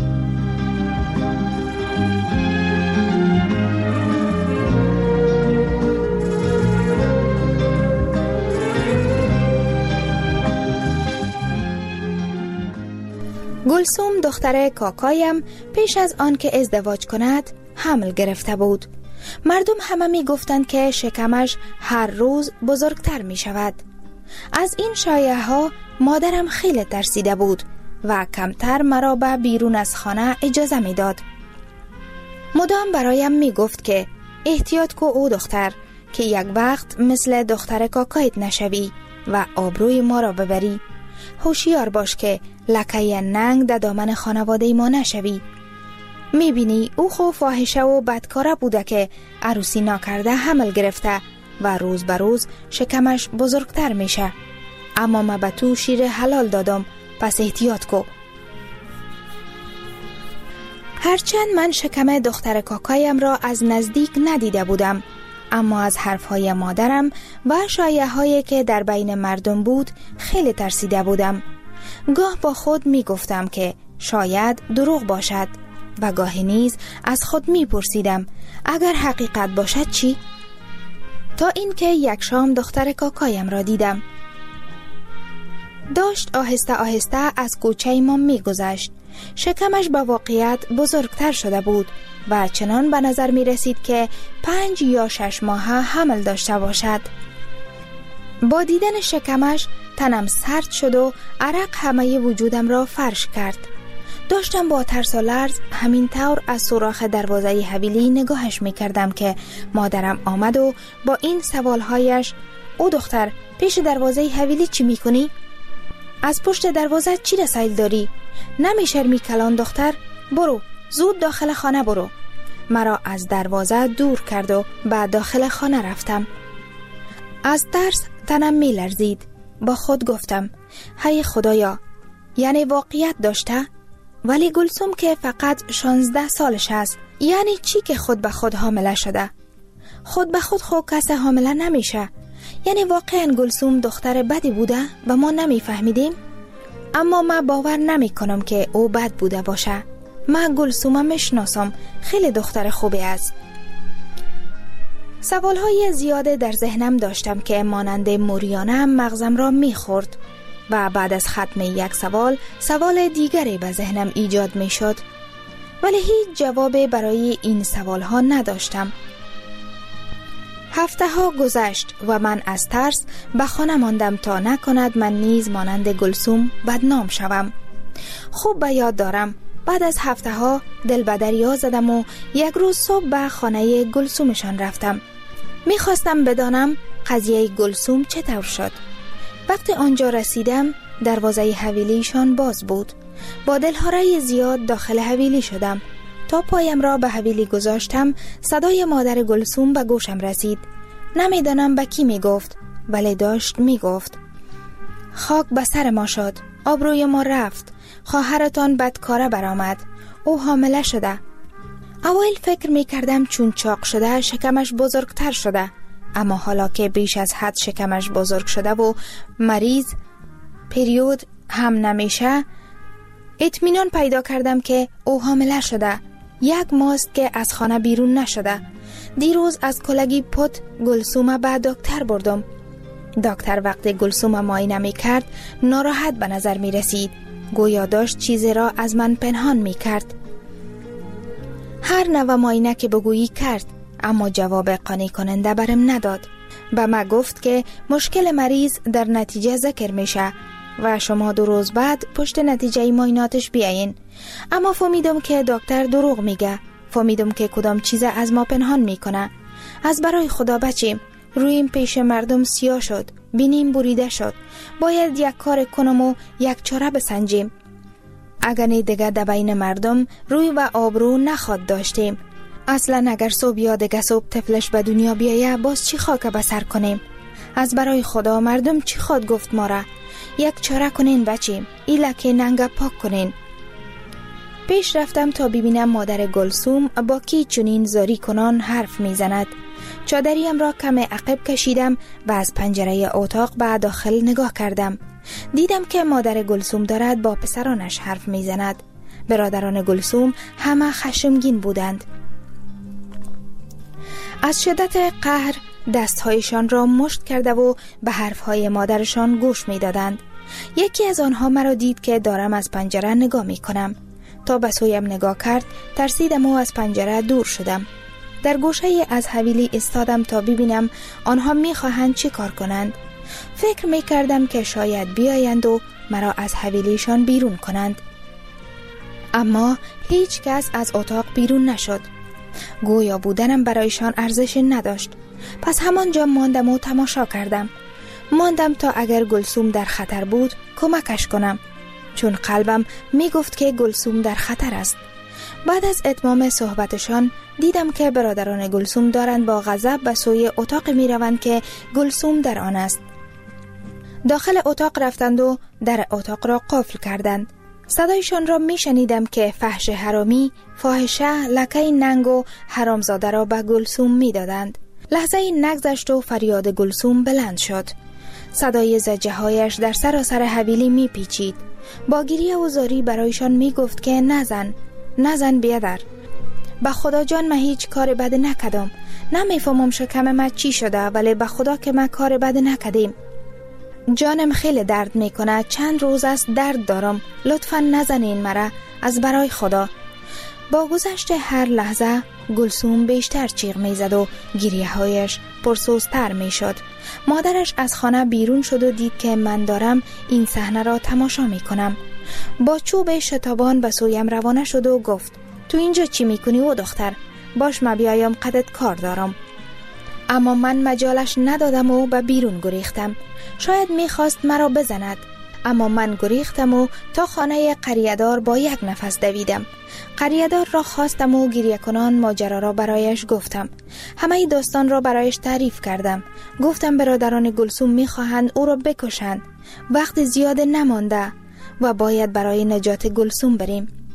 Speaker 17: گلسوم دختر کاکایم پیش از آن که ازدواج کند حمل گرفته بود. مردم همه می گفتند که شکمش هر روز بزرگتر می شود. از این شایعه ها مادرم خیلی ترسیده بود و کمتر مرا به بیرون از خانه اجازه می داد. مدام برایم می گفت که احتیاط کو او دختر که یک وقت مثل دختر کاکایت نشوی و آبروی ما را ببری. هوشیار باش که لکه ننگ در دامن خانواده ما نشوی. میبینی او خو فاحشه و بدکاره بوده که عروسی ناکرده حمل گرفته و روز به روز شکمش بزرگتر میشه. اما ما به تو شیر حلال دادم، پس احتیاط کو. هرچند من شکم دختر کاکایم را از نزدیک ندیده بودم، اما از حرفهای مادرم و شایعه هایی که در بین مردم بود خیلی ترسیده بودم. گاه با خود می گفتم که شاید دروغ باشد و گاهی نیز از خود می پرسیدم اگر حقیقت باشد چی؟ تا اینکه یک شام دختر کاکایم را دیدم. داشت آهسته آهسته از کوچه ما می گذشت. شکمش به واقعیت بزرگتر شده بود و چنان به نظر می رسید که پنج یا شش ماه حمل داشته باشد. با دیدن شکمش تنم سرد شد و عرق همه وجودم را فرش کرد. داشتم با ترس و لرز همین طور از سوراخ دروازه حویلی نگاهش می کردم که مادرم آمد و با این سوالهایش: او دختر، پیش دروازه حویلی چی می کنی؟ از پشت دروازه چی رسایل داری؟ نمی شرمی کلان دختر؟ برو، زود داخل خانه برو. مرا از دروازه دور کرد و به داخل خانه رفتم. از ترس تنم می لرزید. با خود گفتم: هی خدایا، یعنی واقعیت داشته؟ ولی گلسوم که فقط شانزده سالش است یعنی چی که خود به خود حامله شده؟ خود به خود خود کس حامله نمیشه. یعنی واقعا گلسوم دختر بدی بوده و ما نمیفهمیدیم؟ اما من باور نمی کنم که او بد بوده باشه. من گلسوم میشناسم، خیلی دختر خوبی است. سوالهای زیاده در ذهنم داشتم که مانند موریانه مغزم را میخورد و بعد از ختم یک سوال سوال دیگری به ذهنم ایجاد میشد، ولی هیچ جواب برای این سوالها نداشتم. هفته ها گذشت و من از ترس به خانه ماندم تا نکند من نیز مانند گلسوم بدنام شوم. خوب به یاد دارم بعد از هفته ها دل به دریا زدم و یک روز صبح به خانه گلسومشان رفتم. میخواستم بدانم قضیه گلسوم چطور شد. وقتی آنجا رسیدم دروازه حویلیشان باز بود. با دلهره زیاد داخل حویلی شدم. تا پایم را به حویلی گذاشتم صدای مادر گلسوم به گوشم رسید. نمیدانم به کی میگفت، ولی داشت میگفت خاک به سر ما شد، آبروی ما رفت، خواهرتان بدکاره برآمد، او حامله شده. اول فکر میکردم چون چاق شده شکمش بزرگتر شده، اما حالا که بیش از حد شکمش بزرگ شده و مریض پریود هم نمیشه اطمینان پیدا کردم که او حامله شده. یک ماست که از خانه بیرون نشده. دیروز از کلگی پت گلسوم به دکتر بردم. دکتر وقتی گلسوم معاینه می کرد ناراحت به نظر می رسید، گویا داشت چیزی را از من پنهان می کرد. هر نوع معاینه که بگویی کرد، اما جواب قانع کننده برم نداد. به ما گفت که مشکل مریض در نتیجه ذکر میشه و شما دو روز بعد پشت نتیجه معایناتش بیاین. اما فهمیدم که دکتر دروغ میگه. فهمیدم که کدام چیز از ما پنهان میکنه. از برای خدا بچیم، رویم پیش مردم سیاه شد، بینیم بریده شد. باید یک کار کنم و یک چاره بسنجیم. اگر نه دیگه در بین مردم روی و آبرو نخواد داشتیم. اصلا اگر صبح یا دیگه صبح طفلش به دنیا بیایه باز چی خاک به سر کنیم؟ از برای خدا مردم چی خواد گفت ما را؟ یک چاره کنین بچیم، ایلا که ننگا پاک کنین. پیش رفتم تا ببینم مادر گلسوم با کی چنین زاری کنان حرف میزند. چادریم را کم عقب کشیدم و از پنجره اتاق به داخل نگاه کردم. دیدم که مادر گلسوم دارد با پسرانش حرف میزند. برادران گلسوم همه خشمگین بودند. از شدت قهر دستهایشان را مشت کرده و به حرفهای مادرشان گوش میدادند. یکی از آنها مرا دید که دارم از پنجره نگاه می کنم. تا به سویم نگاه کرد ترسیدم و از پنجره دور شدم. در گوشه از حویلی استادم تا ببینم آنها می خواهند چی کار کنند. فکر می کردم که شاید بیایند و مرا از حویلیشان بیرون کنند. اما هیچ کس از اتاق بیرون نشد. گویا بودنم برایشان ارزش نداشت. پس همانجا ماندم و تماشا کردم. ماندم تا اگر گلسوم در خطر بود کمکش کنم، چون قلبم می گفت که گلسوم در خطر است. بعد از اتمام صحبتشان دیدم که برادران گلسوم دارند با غضب به سوی اتاق می روند که گلسوم در آن است. داخل اتاق رفتند و در اتاق را قفل کردند. صدایشان را می شنیدم که فحش حرامی، فاحشه، لکه ننگ و حرامزاده را به گلسوم می دادند. لحظه نگذشت و فریاد گلسوم بلند شد. صدای زجه هایش در سراسر حویلی می پیچید. با گریه و زاری برایشان می گفت که نزن، نزن بیادر. به خدا جان من هیچ کار بد نکدم. نمیفهمم شکم من چی شده، ولی به خدا که من کار بد نکدیم. جانم خیلی درد میکنه، چند روز است درد دارم، لطفا نزنین مرا، از برای خدا. با گذشت هر لحظه گلسوم بیشتر چیغ میزد و گریه هایش پرسوزتر میشد. مادرش از خانه بیرون شد و دید که من دارم این صحنه را تماشا میکنم. با چوب شتابان به سویم روانه شد و گفت تو اینجا چی میکنی و دختر؟ باش ما بیایم قدت کار دارم. اما من مجالش ندادم و به بیرون گریختم. شاید میخواست مرا بزند، اما من گریختم و تا خانه قریه‌دار با یک نفس دویدم. قریه‌دار را خواستم و گریه کنان ماجرا را برایش گفتم. همه داستان را برایش تعریف کردم. گفتم برادران گلسوم میخواهند او را بکشند. وقت زیاد نمانده و باید برای نجات گلسوم بریم.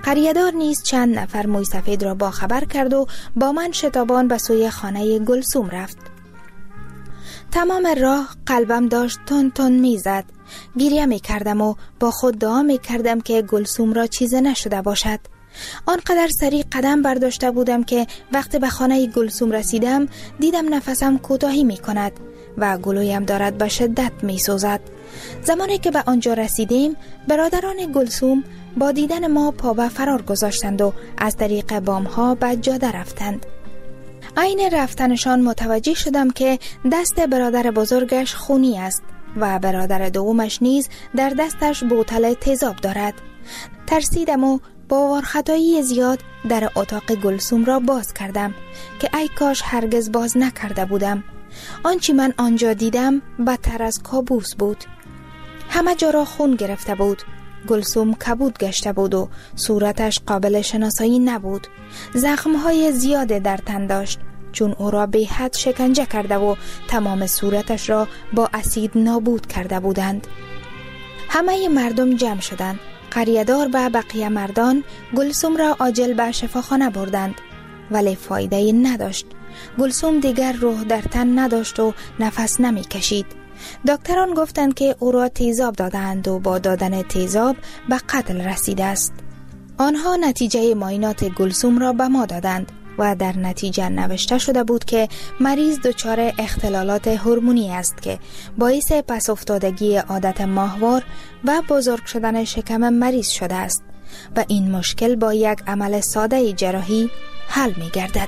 Speaker 17: قریه‌دار نیز چند نفر موی سفید را با خبر کرد و با من شتابان به سوی خانه گلسوم رفت. تمام راه قلبم داشت تون تون می زد. گریه می کردم و با خود دعا می کردم که گلسوم را چیز نشده باشد. آنقدر سریع قدم برداشته بودم که وقتی به خانه گلسوم رسیدم دیدم نفسم کوتاهی می کند و گلویم دارد به شدت می سوزد. زمانی که به آنجا رسیدیم برادران گلسوم با دیدن ما پا به فرار گذاشتند و از طریق بامها به جاده رفتند. عین رفتنشان متوجه شدم که دست برادر بزرگش خونی است و برادر دومش نیز در دستش بوتل تیزاب دارد. ترسیدم و با وارخطایی زیاد در اتاق گلسوم را باز کردم که ای کاش هرگز باز نکرده بودم. آنچه من آنجا دیدم بدتر از کابوس بود. همه جا را خون گرفته بود. گلسوم کبود گشته بود و صورتش قابل شناسایی نبود. زخمهای زیاد در تن داشت چون او را به حد شکنجه کرده و تمام صورتش را با اسید نابود کرده بودند. همه مردم جمع شدند. قریه‌دار و بقیه مردان گلسوم را عاجل به شفاخانه بردند ولی فایده نداشت. گلسوم دیگر روح در تن نداشت و نفس نمی کشید. دکتران گفتند که او را تیزاب دادند و با دادن تیزاب به قتل رسیده است. آنها نتیجه معاینات گلسوم را به ما دادند و در نتیجه نوشته شده بود که مریض دچار اختلالات هورمونی است که باعث پس افتادگی عادت ماهوار و بزرگ شدن شکم مریض شده است و این مشکل با یک عمل ساده جراحی حل می گردد.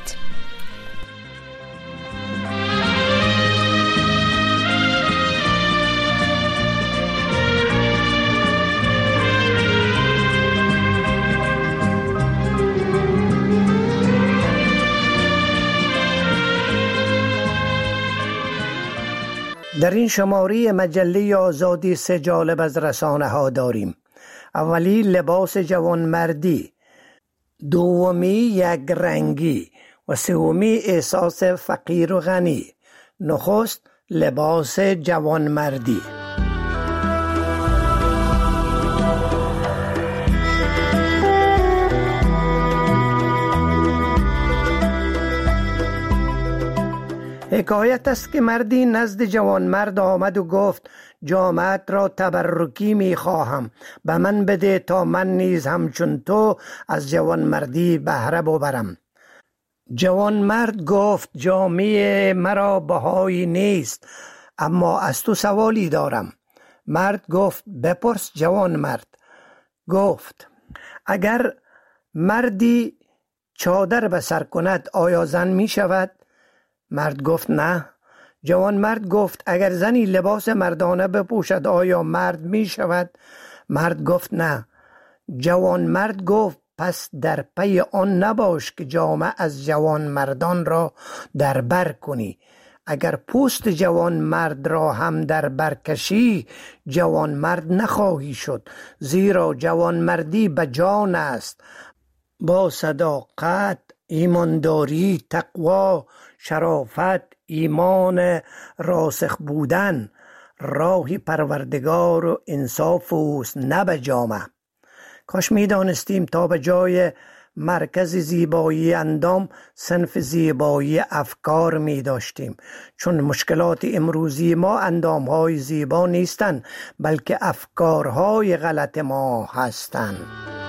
Speaker 11: در این شماره مجله آزادی سه جالب از رسانه ها داریم. اولی لباس جوانمردی، دومی یک رنگی و سومی احساس فقیر و غنی. نخست لباس جوانمردی. حکایت است که مردی نزد جوان مرد آمد و گفت جامعت را تبرکی می خواهم، به من بده تا من نیز همچون تو از جوان مردی بهره ببرم. جوان مرد گفت جامعه مرا بهایی نیست، اما از تو سوالی دارم. مرد گفت بپرس جوان مرد. گفت اگر مردی چادر به سر کند آیا زن می شود؟ مرد گفت نه. جوان مرد گفت اگر زنی لباس مردانه بپوشد آیا مرد می شود؟ مرد گفت نه. جوان مرد گفت پس در پی آن نباش که جامه از جوان مردان را در بر کنی. اگر پوست جوان مرد را هم در برکشی جوان مرد نخواهی شد، زیرا جوان مردی به جان است. با صداقت، ایمانداری، تقوا، شرافت، ایمان راسخ بودن راهی پروردگار و انصاف اوست، نه به جامه. کاش می دانستیم تا به جای مرکز زیبایی اندام صنف زیبایی افکار می داشتیم، چون مشکلات امروزی ما اندام های زیبا نیستند بلکه افکارهای غلط ما هستند.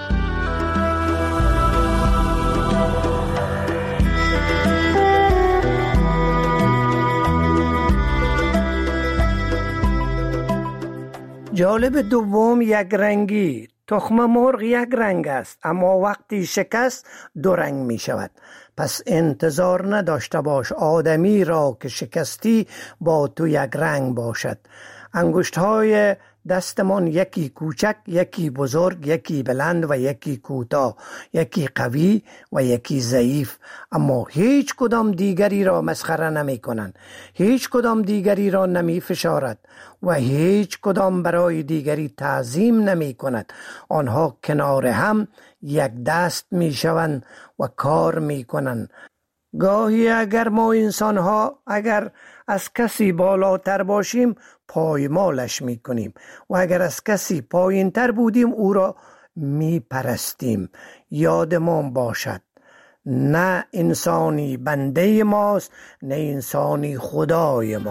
Speaker 11: جالب دوم یک رنگی. تخم مرغ یک رنگ است اما وقتی شکست دو رنگ می شود. پس انتظار نداشته باش آدمی را که شکستی با تو یک رنگ باشد. انگشت های دستمان یکی کوچک، یکی بزرگ، یکی بلند و یکی کوتاه، یکی قوی و یکی ضعیف، اما هیچ کدام دیگری را مسخره نمی کنند، هیچ کدام دیگری را نمی فشارد و هیچ کدام برای دیگری تعظیم نمی کند. آنها کنار هم یک دست می شوند و کار می کنند. گاهی اگر ما انسان ها اگر از کسی بالاتر باشیم پایمالش می کنیم و اگر از کسی پایین تر بودیم او را می پرستیم. یادمان باشد نه انسانی بنده ماست، نه انسانی خدای ما.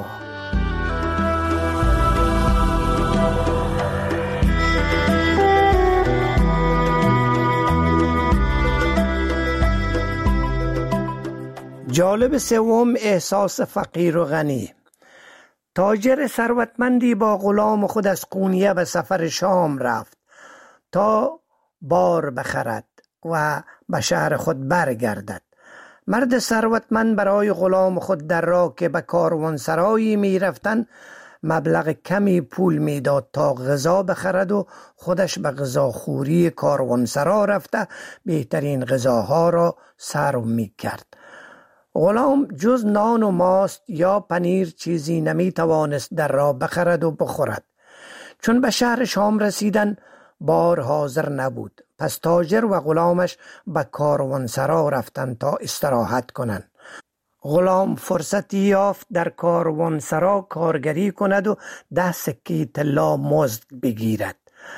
Speaker 11: جالب سوم، احساس فقیر و غنی. تاجر ثروتمندی با غلام خود از قونیه به سفر شام رفت تا بار بخرد و به شهر خود برگردد. مرد ثروتمند برای غلام خود در راه که به کاروانسرایی می رفتند مبلغ کمی پول می داد تا غذا بخرد و خودش به غذاخوری کاروانسرا رفته بهترین غذاها را سرو می کرد. غلام جز نان و ماست یا پنیر چیزی نمی توانست در راه بخرد و بخورد. چون به شهر شام رسیدن بار حاضر نبود، پس تاجر و غلامش به کاروانسرا رفتند تا استراحت کنند. غلام فرصتی یافت در کاروانسرا کارگری کند و ده سکه طلا مزد بگیرد.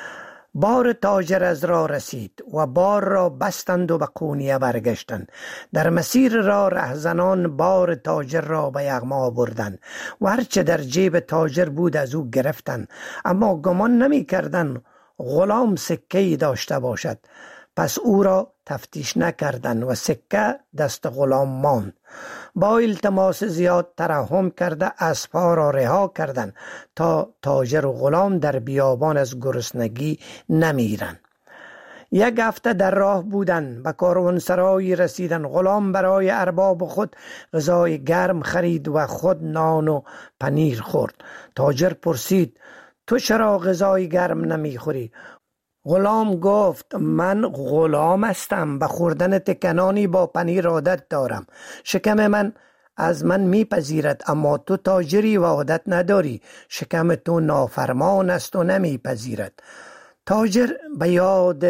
Speaker 11: بار تاجر از راه رسید و بار را بستند و به قونیه برگشتند. در مسیر راه رهزنان بار تاجر را به یغما بردند و هرچه در جیب تاجر بود از او گرفتند، اما گمان نمی کردند غلام سکه‌ای داشته باشد. پس او را تفتیش نکردند و سکه دست غلام ماند. با التماس زیاد ترحم کرده اسبها را رها کردند تا تاجر و غلام در بیابان از گرسنگی نمیرند. یک هفته در راه بودند، به کاروانسرایی رسیدند. غلام برای ارباب خود غذای گرم خرید و خود نان و پنیر خورد. تاجر پرسید تو چرا غذای گرم نمیخوری؟ غلام گفت من غلام هستم، به خوردن تکنانی با پنیر عادت دارم. شکم من از من میپذیرد، اما تو تاجری و عادت نداری. شکم تو نافرمان است و نمیپذیرد. تاجر به یاد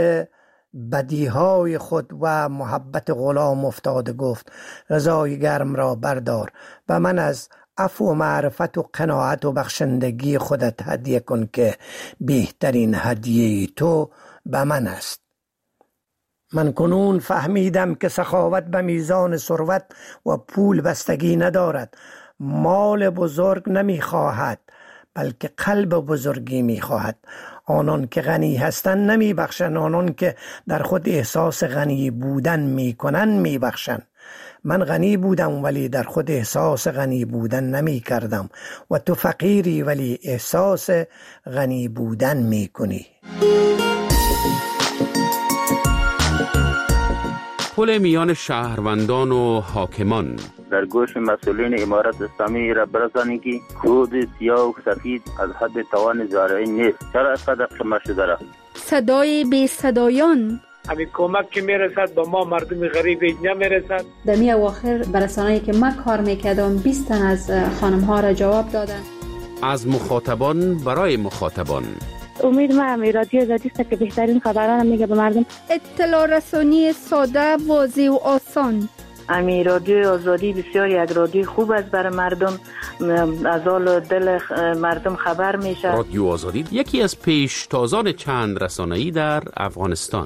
Speaker 11: بدیهای خود و محبت غلام افتاد گفت غذای گرم را بردار و من از عفو و معرفت و قناعت و بخشندگی خودت هدیه کن که بهترین هدیه تو به من است. من کنون فهمیدم که سخاوت به میزان ثروت و پول بستگی ندارد. مال بزرگ نمی خواهد بلکه قلب بزرگی می خواهد. آنان که غنی هستند نمی بخشند، آنان که در خود احساس غنی بودن می کنند می بخشند. من غنی بودم ولی در خود احساس غنی بودن نمی کردم و تو فقیری ولی احساس غنی بودن می کنی.
Speaker 9: پل میان شهروندان و حاکمان.
Speaker 18: در گوش مسئولین امارت اسلامی را برسانید که کود سیاه و سفید از حد توان زارعی نیست. چرا اینقدر قمه شده را؟
Speaker 1: صدای بی صدایان.
Speaker 19: همین کمک که میرسد با ما مردم غریب نمیرسد.
Speaker 20: در می اواخر برسانه‌ای که من کار میکردم بیست تن از خانم ها را جواب دادن.
Speaker 9: از مخاطبان برای مخاطبان.
Speaker 21: امید ما هم رادیو آزادی است که بهترین خبران میگه به مردم.
Speaker 1: اطلاع رسانی ساده، واضح و آسان.
Speaker 22: امی رادیو آزادی بسیار یک رادیو خوب است برای مردم، از حال دل مردم خبر میشه.
Speaker 9: رادیو آزادی یکی از پیشتازان چند رسانه‌ای در افغانستان.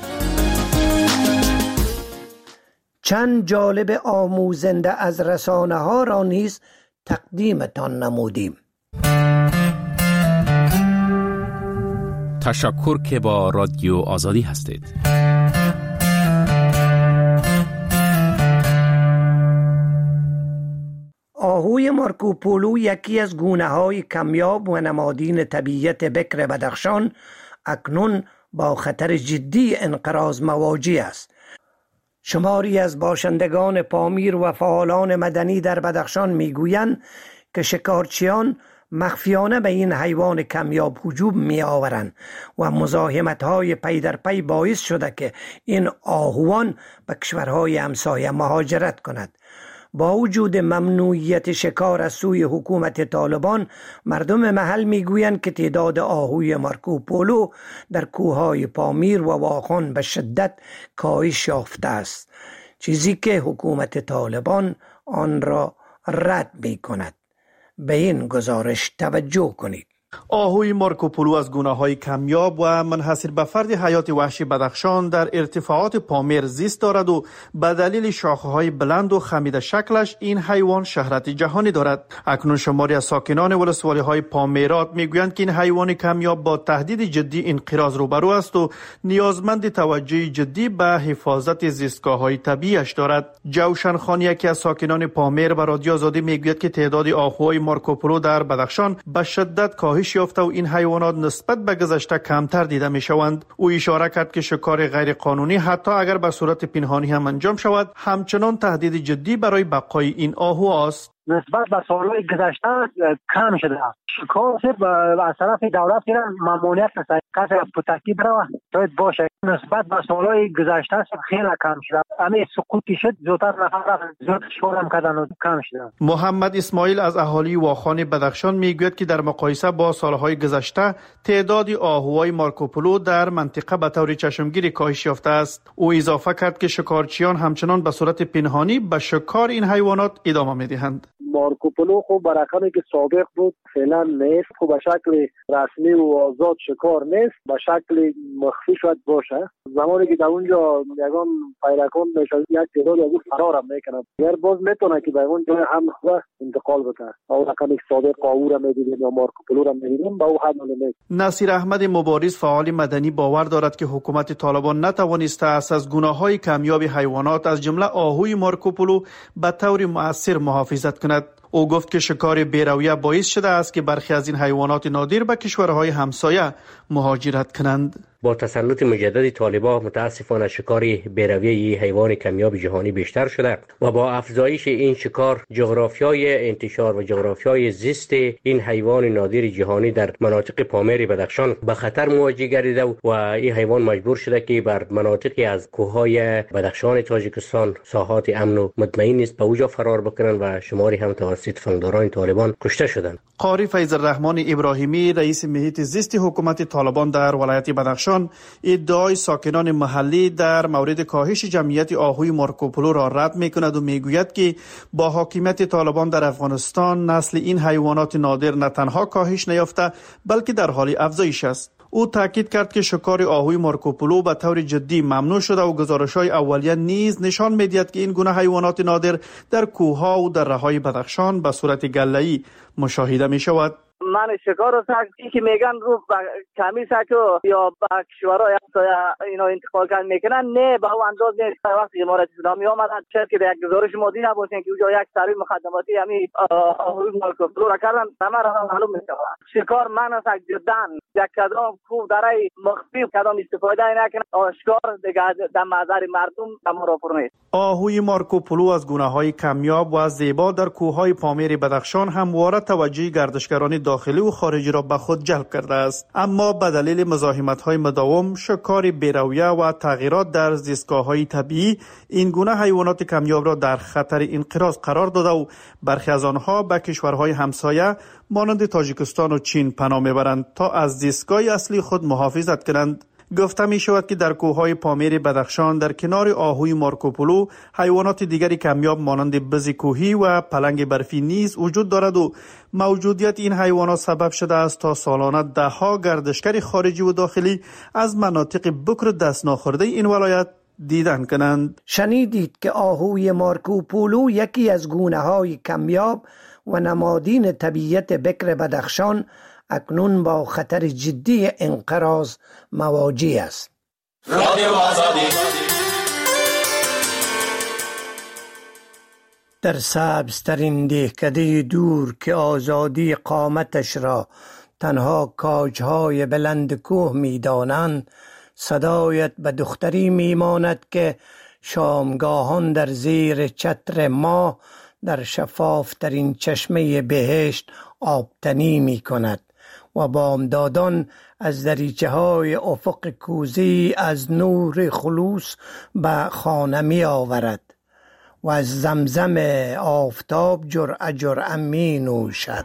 Speaker 11: چند جالب آموزنده از رسانه ها را نیز تقدیمتان نمودیم.
Speaker 9: تشکر که با رادیو آزادی هستید.
Speaker 11: آهوی مارکوپولو یکی از گونه‌های کمیاب و نمادین طبیعت بکر بدخشان اکنون با خطر جدی انقراض مواجه است. شماری از باشندگان پامیر و فعالان مدنی در بدخشان میگویند که شکارچیان مخفیانه به این حیوان کمیاب هجوم می آورند و مزاحمت‌های پی در پی باعث شده که این آهوان به کشورهای همسایه مهاجرت کند. با وجود ممنوعیت شکار از سوی حکومت طالبان، مردم محل میگویند که تعداد آهوی مارکوپولو در کوههای پامیر و واخان به شدت کاهش یافته است، چیزی که حکومت طالبان آن را رد می کند. به این گزارش توجه کنید.
Speaker 12: آهوی مارکوپولو از گونه‌های کمیاب و منحصر به فرد حیات وحشی بدخشان در ارتفاعات پامیر زیست دارد و به دلیل شاخه‌های بلند و خمیده شکلش این حیوان شهرت جهانی دارد. اکنون شماری از ساکنان ولسوالی‌های پامیرات میگویند که این حیوان کمیاب با تهدید جدی انقراض روبرو است و نیازمند توجه جدی به حفاظت زیستگاه‌های طبیعیش دارد. جوشن خان، یکی از ساکنان پامیر، به رادیو آزادی میگوید که تعداد آهوهای مارکوپولو در بدخشان به شدت کاهش یافته و این حیوانات نسبت به گذشته کمتر دیده می شوند. او اشاره کرد که شکار غیر قانونی حتی اگر به صورت پنهانی هم انجام شود همچنان تهدید جدی برای بقای این آهو است.
Speaker 3: نسبت به سالهای گذشته کم شده. شکار صرف از طرف دولت که ممنوعیت است. کسی از پتکی بروه شاید باشه. نسبت به سالهای گذشته خیلی کم شده. همه سقوطی شد، زودتر نفر زود شکار هم کردن و کم شده.
Speaker 12: محمد اسماعیل از اهالی واخان بدخشان میگوید که در مقایسه با سالهای گذشته تعداد آهوهای مارکوپولو در منطقه به طور چشمگیری کاهش یافته است. او اضافه کرد که شکارچیان همچنان به صورت پنهانی به شکار این حیوانات ادامه میدهند.
Speaker 3: مارکوپولو خب برقمی که سابق بود فعلا نیست. خب به شکل رسمی و آزاد شکار نیست، به شکل مخفی شاید باشه. زمانی که در اونجا یگان پیرکون میشه یک تعداد از فرار هم میکنن، اگر باز میتونه که به اون جای هم خواه انتقال بکنه. او رقمی که سابق قاو را میدیدیم یا مارکوپولو را میدیدیم به او حد نیست.
Speaker 12: نصیر احمد مبارز، فعال مدنی، باور دارد که حکومت طالبان نتوانسته است از گونه‌های کمیاب حیوانات از جمله آهوی مارکوپولو به طور مؤثر محافظت کند. او گفت که شکار بی‌رویه باعث شده است که برخی از این حیوانات نادر به کشورهای همسایه مهاجرت کنند.
Speaker 4: با تسلط مجدد طالبان متاسفانه شکار بی‌رویه حیوان کمیاب جهانی بیشتر شده و با افزایش این شکار جغرافیای انتشار و جغرافیای زیست این حیوان نادر جهانی در مناطق پامیر بدخشان به خطر مواجه گردیده و این حیوان مجبور شده که بر مناطقی از کوههای بدخشان تاجیکستان ساحات امن و مطمئن نیست به اوجا فرار بکنن و شماری هم توسط فنگداران طالبان کشته شدند.
Speaker 12: قاری فیض الرحمن ابراهیمی، رئیس محیط زیست حکومت طالبان در ولایت بدخشان، ادعای ساکنان محلی در مورد کاهش جمعیت آهوی مارکوپولو را رد می‌کند و میگوید که با حاکمیت طالبان در افغانستان نسل این حیوانات نادر نه تنها کاهش نیافته بلکه در حال افزایش است. او تاکید کرد که شکار آهوی مارکوپولو به طور جدی ممنوع شده و گزارش‌های اولیه نیز نشان می‌دهد که این گونه حیوانات نادر در کوه‌ها و دره‌های بدخشان به صورت گله‌ای مشاهده می‌شود.
Speaker 3: من شکار رو ساکی که میگن رو کمی ساکو یا با کشورهای همسایه اینا انتقال کردن میکنن، نه به اون انداز نیست. وقتی امارات اسلامی آمدن شاید که یک گزارش مادی نباشین که اونجا یک سروی مخدماتی همین آهوی مارکوپولو را کردن، همه را معلوم میشه. شکار من از جدا یک کدام خوب درای مخفی کدام استفاده نکنه، آشکار دیگه در نظر مردم تمرافر نیست.
Speaker 12: آهوی مارکوپولو از گونه‌های کمیاب و زیبا در کوههای پامیر بدخشان همواره توجه گردشگران داخلی و خارجی را به خود جلب کرده است، اما به دلیل مزاحمت‌های مداوم، شکار بی‌رویه و تغییرات در زیستگاه‌های طبیعی این گونه حیوانات کمیاب را در خطر انقراض قرار داده و برخی از آنها به کشورهای همسایه مانند تاجیکستان و چین پناه میبرند تا از زیستگاه اصلی خود محافظت کنند. گفته می شود که در کوههای پامیر بدخشان در کنار آهوی مارکوپولو حیوانات دیگری کمیاب مانند بز کوهی و پلنگ برفی نیز وجود دارد و موجودیت این حیوانات سبب شده است تا سالانه ده ها گردشگر خارجی و داخلی از مناطق بکر دست ناخورده این ولایت دیدن کنند.
Speaker 11: شنیدید که آهوی مارکوپولو یکی از گونه‌های کمیاب و نمادین طبیعت بکر بدخشان اکنون با خطر جدی انقراض مواجه است. در سبزترین دهکده دور که آزادی قامتش را تنها کاجهای بلند کوه می دانند، صدایت به دختری می ماند که شامگاهان در زیر چتر ماه در شفافترین چشمه بهشت آبتنی می کند و بامدادان از دریچه های افق کوزی از نور خلوص به خانه می آورد و از زمزم آفتاب جرعه جرعه می نوشد.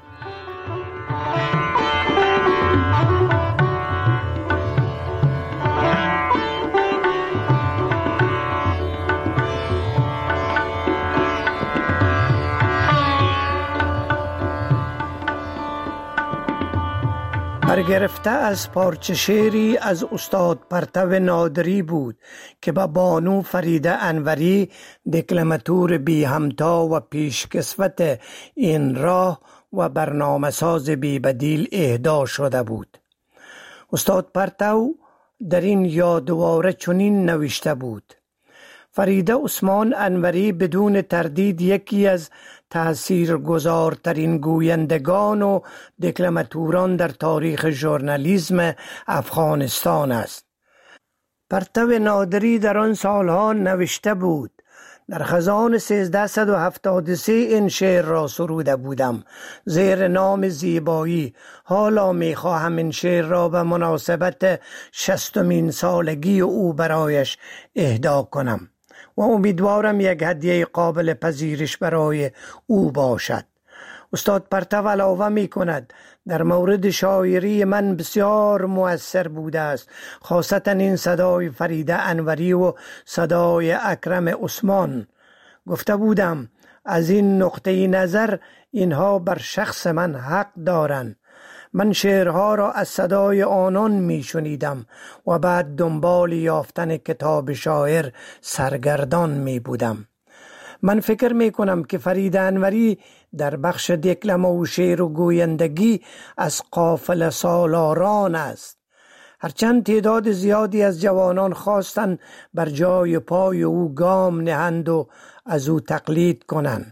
Speaker 11: برگرفته از پارچه شعری از استاد پرتو نادری بود که با بانو فریده انوری دکلماتور بی همتا و پیشکسوت این راه و برنامه ساز بی بدیل اهدا شده بود. استاد پرتو در این یادواره چنین نوشته بود: فریده عثمان انوری بدون تردید یکی از تاثیرگذارترین گویندگان و دکلماتوران در تاریخ ژورنالیسم افغانستان است. پرتو نادری در آن سالها نوشته بود: در خزان سیزده و هفتاد و سه این شعر را سروده بودم زیر نام زیبایی. حالا می خواهم این شعر را به مناسبت شصتمین سالگی او برایش اهدا کنم و امیدوارم یک هدیه قابل پذیرش برای او باشد. استاد پرتو علاوه می کند: در مورد شاعری من بسیار مؤثر بوده است، خاصتا این صدای فریده انوری و صدای اکرم عثمان. گفته بودم از این نقطه نظر اینها بر شخص من حق دارند. من شعرها را از صدای آنان می شنیدم و بعد دنبال یافتن کتاب شاعر سرگردان می بودم. من فکر می کنم که فرید انوری در بخش دکلمه و شعر و گویندگی از قافله سالاران است. هرچند تعداد زیادی از جوانان خواستند بر جای پای او گام نهند و از او تقلید کنند.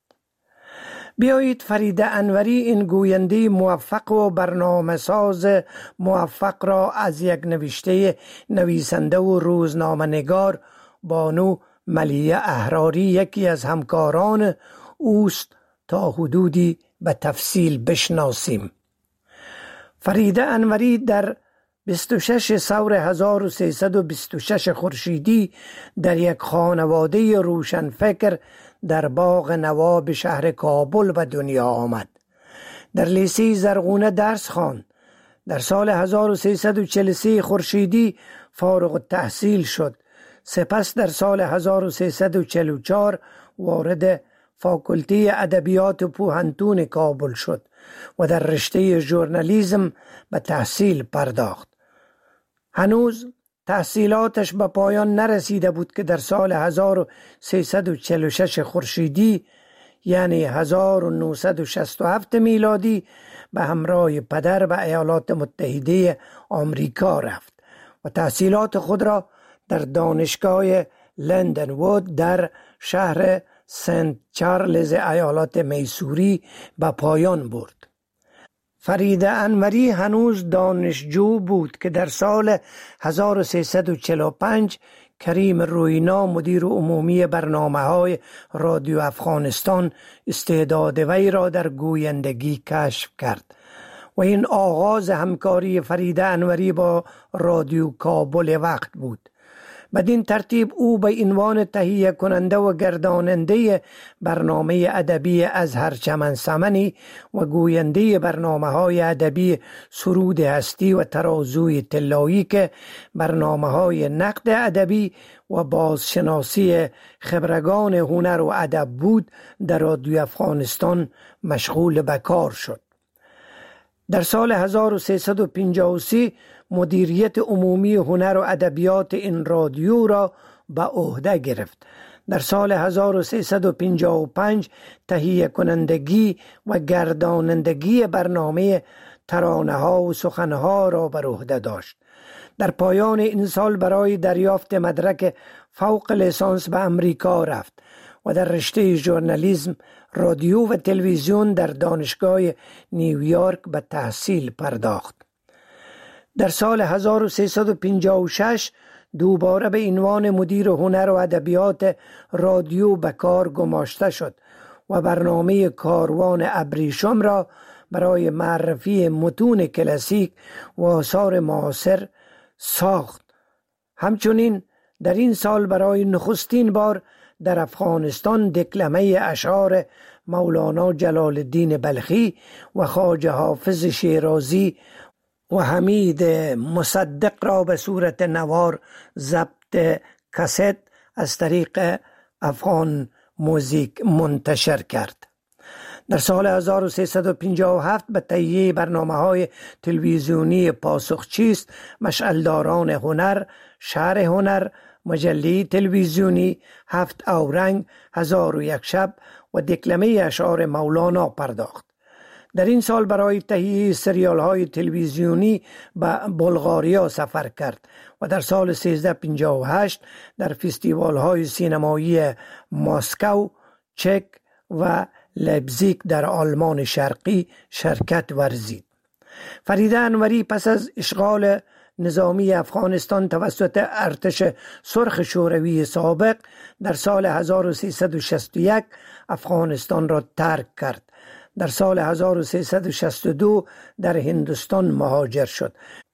Speaker 11: بیایید فرید انوری این گوینده موفق و برنامه ساز موفق را از یک نوشته نویسنده و روزنامه نگار بانو ملیه احراری یکی از همکاران اوست تا حدودی به تفصیل بشناسیم. فرید انوری در بیست و شش سور هزار و سیصد و بیست و شش خورشیدی در یک خانواده روشنفکر در باغ نواب شهر کابل به دنیا آمد. در لیسه زرغونه درس خواند. در سال هزار و سیصد و چهل و سه خورشیدی فارغ التحصیل شد. سپس در سال هزار و سیصد و چهل و چهار وارد فاکولته ادبیات پوهنتون کابل شد و در رشته ژورنالیسم به تحصیل پرداخت. هنوز تحصیلاتش به پایان نرسیده بود که در سال هزار و سیصد و چهل و شش خورشیدی یعنی هزار و نهصد و شصت و هفت میلادی به همراه پدر به ایالات متحده آمریکا رفت و تحصیلات خود را در دانشگاه لندن وود در شهر سنت چارلز ایالات میسوری به پایان برد. فرید انوری هنوز دانشجو بود که در سال هزار و سیصد و چهل و پنج کریم روینا مدیر عمومی برنامه‌های رادیو افغانستان استعداد وی را در گویندگی کشف کرد و این آغاز همکاری فرید انوری با رادیو کابل وقت بود. بدین ترتیب او به عنوان تهیه کننده و گرداننده برنامه ادبی ازهر چمن سمنی و گوینده برنامه های ادبی سرود هستی و ترازوی طلایی که برنامه های نقد ادبی و بازشناسی خبرگان هنر و ادب بود در رادیو افغانستان مشغول به کار شد. در سال هزار و سیصد و پنجاه و سه مدیریت عمومی هنر و ادبیات این رادیو را به عهده گرفت. در سال هزار و سیصد و پنجاه و پنج تهیه کنندگی و گردانندگی برنامه ترانه ها و سخن ها را بر عهده داشت. در پایان این سال برای دریافت مدرک فوق لیسانس به امریکا رفت و در رشته ژورنالیسم رادیو و تلویزیون در دانشگاه نیویورک به تحصیل پرداخت. در سال هزار و سیصد و پنجاه و شش دوباره به عنوان مدیر هنر و ادبیات رادیو به کار گماشته شد و برنامه کاروان ابریشم را برای معرفی متون کلاسیک و آثار معاصر ساخت. همچنین در این سال برای نخستین بار در افغانستان دکلمه اشعار مولانا جلال الدین بلخی و خواجه حافظ شیرازی و حمید مصدق را به صورت نوار ضبط کست از طریق افغان موزیک منتشر کرد. در سال هزار و سیصد و پنجاه و هفت به تهیه برنامه‌های تلویزیونی پاسخچیست، مشعلداران هنر، شهر هنر، مجله تلویزیونی، هفت اورنگ، هزار و یک شب و دکلمه اشعار مولانا پرداخت. در این سال برای تهیه سریال های تلویزیونی به بلغاریا سفر کرد و در سال سیزده پنجاه و هشت در فستیوال های سینمایی ماسکو، چک و لایپزیگ در آلمان شرقی شرکت ورزید. فریده انوری پس از اشغال نظامی افغانستان توسط ارتش سرخ شوروی سابق در سال هزار و سیصد و شصت و یک افغانستان را ترک کرد. در سال هزار و سیصد و شصت و دو در هندوستان مهاجر شد.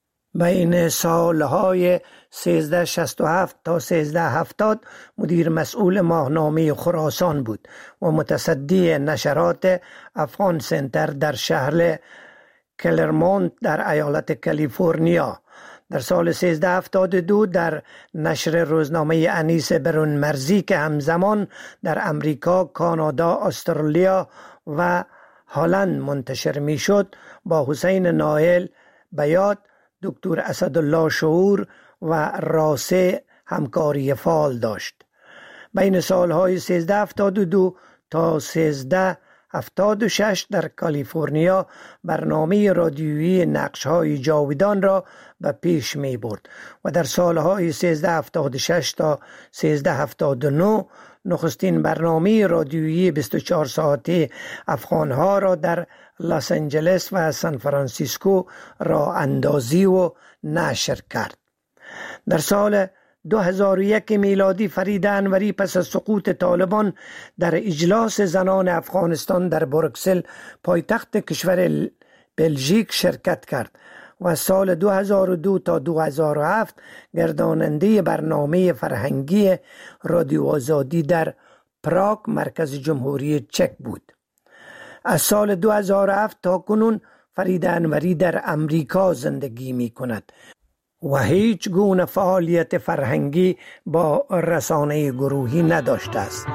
Speaker 11: بین سالهای سیزده شصت و هفت تا سیزده هفتاد مدیر مسئول ماهنامه خراسان بود و متصدی نشرات افغان سنتر در شهر کلرمونت در ایالت کالیفرنیا. در سال سیزده هفتاد و دو در نشر روزنامه انیس برون مرزی که همزمان در امریکا، کانادا، استرالیا و هلند منتشر می شد با حسین نایل بیات، دکتر اسدالله شعور و راسه همکاری فعال داشت. بین سالهای سیزده هفتاد و دو تا سیزده هفتاد و شش در کالیفرنیا برنامه رادیویی نقش‌های جاودان را به پیش می برد و در سالهای سیزده هفتاد و شش تا سیزده هفتاد و نه نخستین برنامه رادیویی بیست و چهار ساعته افغانها را در لس آنجلس و سان فرانسیسکو راه اندازی و نشر کرد. در سال دو هزار و یک میلادی فریده انوری پس از سقوط طالبان در اجلاس زنان افغانستان در بروکسل پایتخت کشور بلژیک شرکت کرد و سال دو هزار و دو تا دو هزار و هفت گرداننده برنامه فرهنگی رادیو آزادی در پراگ مرکز جمهوری چک بود. از سال دو هزار و هفت تا کنون فریده انوری در امریکا زندگی می کند و هیچ گونه فعالیت فرهنگی با رسانه گروهی نداشته است.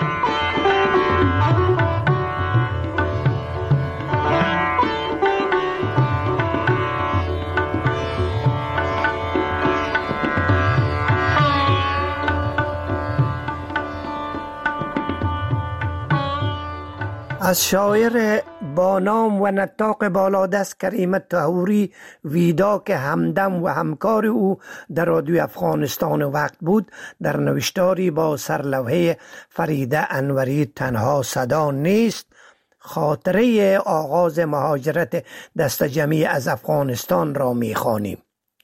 Speaker 11: از شاعر با نام و نطاق بالادست کریم طهوری ویدا که همدم و همکار او در رادیو افغانستان وقت بود، در نوشتاری با سرلوحه فریده انوری تنها صدا نیست خاطره آغاز مهاجرت دست جمعی از افغانستان را می‌خوانیم.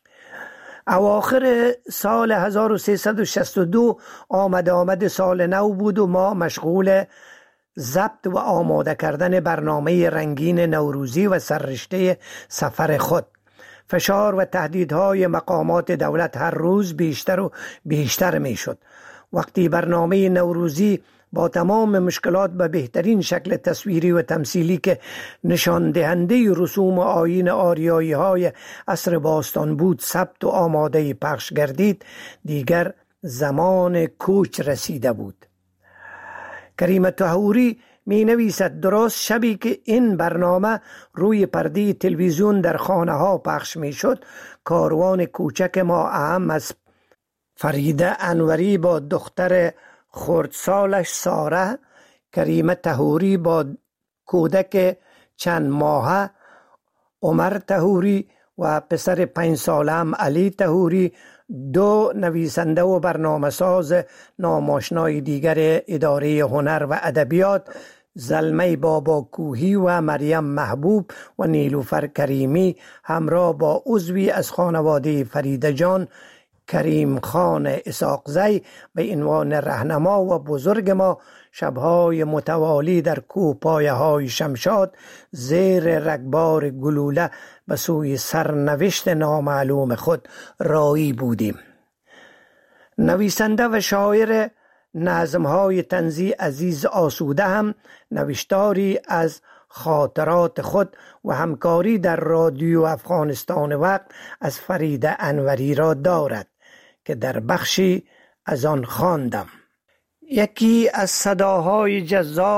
Speaker 11: اواخر سال هزار و سیصد و شصت و دو آمد آمد سال نو بود و ما مشغول ضبط و آماده کردن برنامه رنگین نوروزی و سررشته سفر خود. فشار و تهدیدهای مقامات دولت هر روز بیشتر و بیشتر می شد. وقتی برنامه نوروزی با تمام مشکلات به بهترین شکل تصویری و تمثیلی که نشان دهنده رسوم آیین آریایی های عصر باستان بود ثبت و آماده پخش گردید، دیگر زمان کوچ رسیده بود. کریم طهوری می نویسد درست شبی که این برنامه روی پرده تلویزیون در خانه ها پخش می شد، کاروان کوچک ما اهم از فریده انوری با دختر خردسالش ساره، کریم طهوری با کودک چند ماهه عمر طهوری و پسر پنج ساله هم علی طهوری، دو نویسنده و برنامه ساز ناماشنای دیگر اداره هنر و ادبیات، زلمه بابا کوهی و مریم محبوب و نیلوفر کریمی، همراه با عضوی از خانواده فریده جان، کریم خان اسحاقزی به عنوان راهنما و بزرگ ما، شبهای متوالی در کوهپایه های شمشاد زیر رگبار گلوله به سوی سرنوشت نامعلوم خود رایی بودیم. نویسنده و شاعر نظمهای طنزی عزیز آسوده هم نوشتاری از خاطرات خود و همکاری در رادیو افغانستان وقت از فریده انوری را دارد که در بخشی از آن خواندم. یکی از صداهای جذاب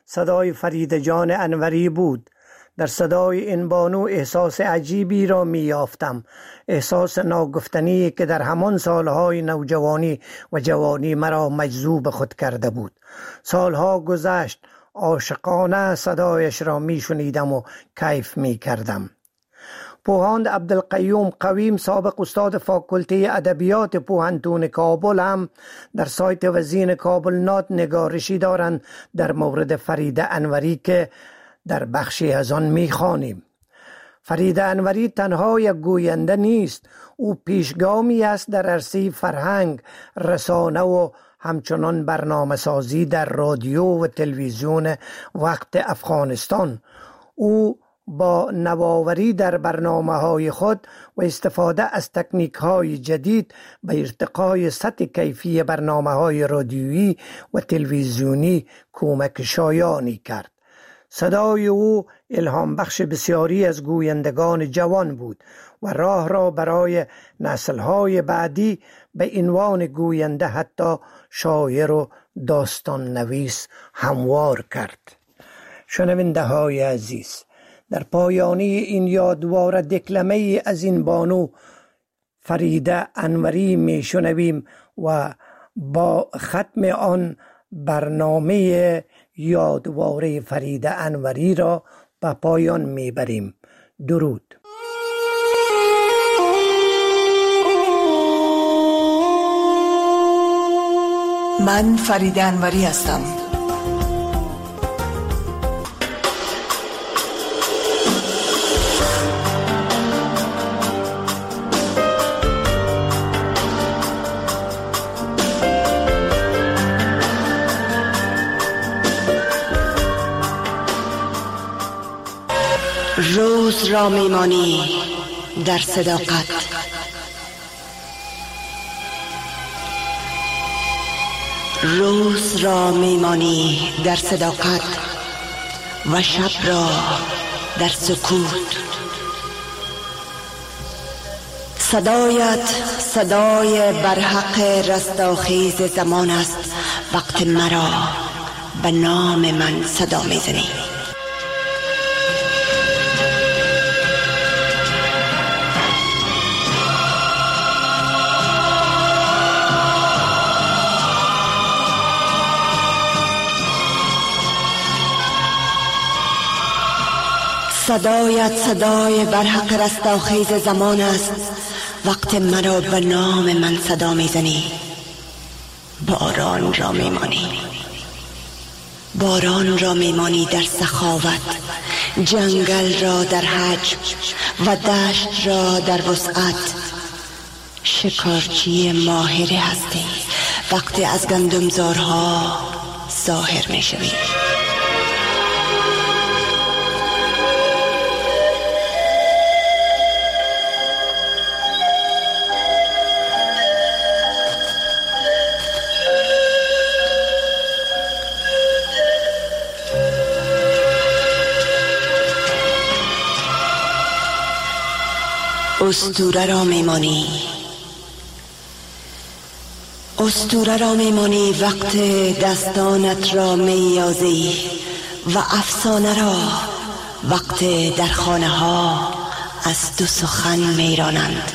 Speaker 11: صدای فرید جان انوری بود. در صدای این بانو احساس عجیبی را می یافتم، احساس ناگفتنی که در همان سالهای نوجوانی و جوانی مرا مجذوب خود کرده بود. سالها گذشت، عاشقانه صدایش را می شنیدم و کیف می کردم. پوهاند عبدالقیوم قویم، سابق استاد فاکولته ادبیات پوهنتون کابل، هم در سایت وزین کابل نات نگارشی دارند در مورد فرید انوری که در بخشی از آن می‌خوانیم. فرید انوری تنها یک گوینده نیست، او پیشگامی است در عرصه فرهنگ، رسانه و همچنان برنامه سازی در رادیو و تلویزیون وقت افغانستان. او با نوآوری در برنامه‌های خود و استفاده از تکنیک‌های جدید به ارتقای سطح کیفی برنامه‌های رادیویی و تلویزیونی کمک شایانی کرد. صدای او الهام بخش بسیاری از گویندگان جوان بود و راه را برای نسل‌های بعدی به عنوان گوینده حتی شاعر و داستان نویس هموار کرد. شنونده های عزیز، در پایانی این یادوار دکلمه از این بانو فریده انوری می شنویم و با ختم آن برنامه یادواره فریده انوری را به پایان می بریم. درود.
Speaker 5: من فریده انوری هستم. روز را میمانی در صداقت، روز را میمانی در صداقت و شب را در سکوت. صدایت صدای برحق رستاخیز زمان است، وقت مرا به نام من صدا میزنی. صدایت صدای برحق رستاخیز زمان است، وقت مرا به نام من صدا میزنی. باران را میمانی، باران را میمانی در سخاوت، جنگل را در حجم و دشت را در وسعت. شکارچی ماهر هستی وقتی از گندمزارها ظاهر میشوی. اسطوره را میمانی، اسطوره را میمانی وقت دستانت را میازی و افسانه را وقت در خانه ها از تو سخن میرانند.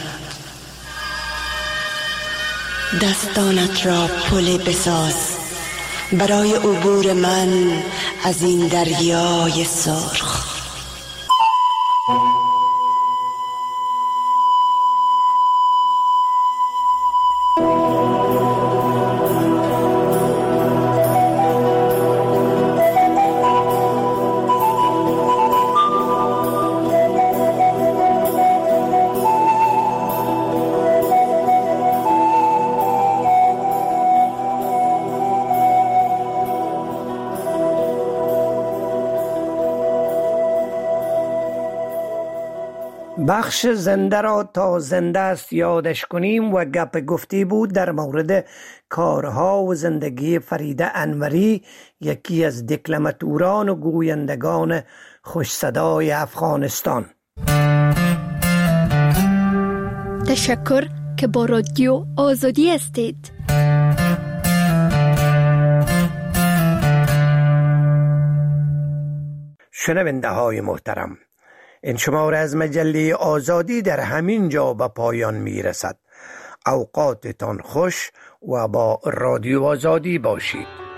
Speaker 5: دستانت را پل بساز برای عبور من از این دریای سرخ.
Speaker 11: بخش زنده را تا زنده است یادش کنیم و گپ گفتی بود در مورد کارها و زندگی فریده انوری، یکی از دکلماتوران و گویندگان خوش صدای افغانستان.
Speaker 16: تشکر که با رادیو آزادی هستید.
Speaker 11: شنونده های محترم، این شماره از مجله آزادی در همین جا به پایان می رسد. اوقاتتان خوش و با رادیو آزادی باشید.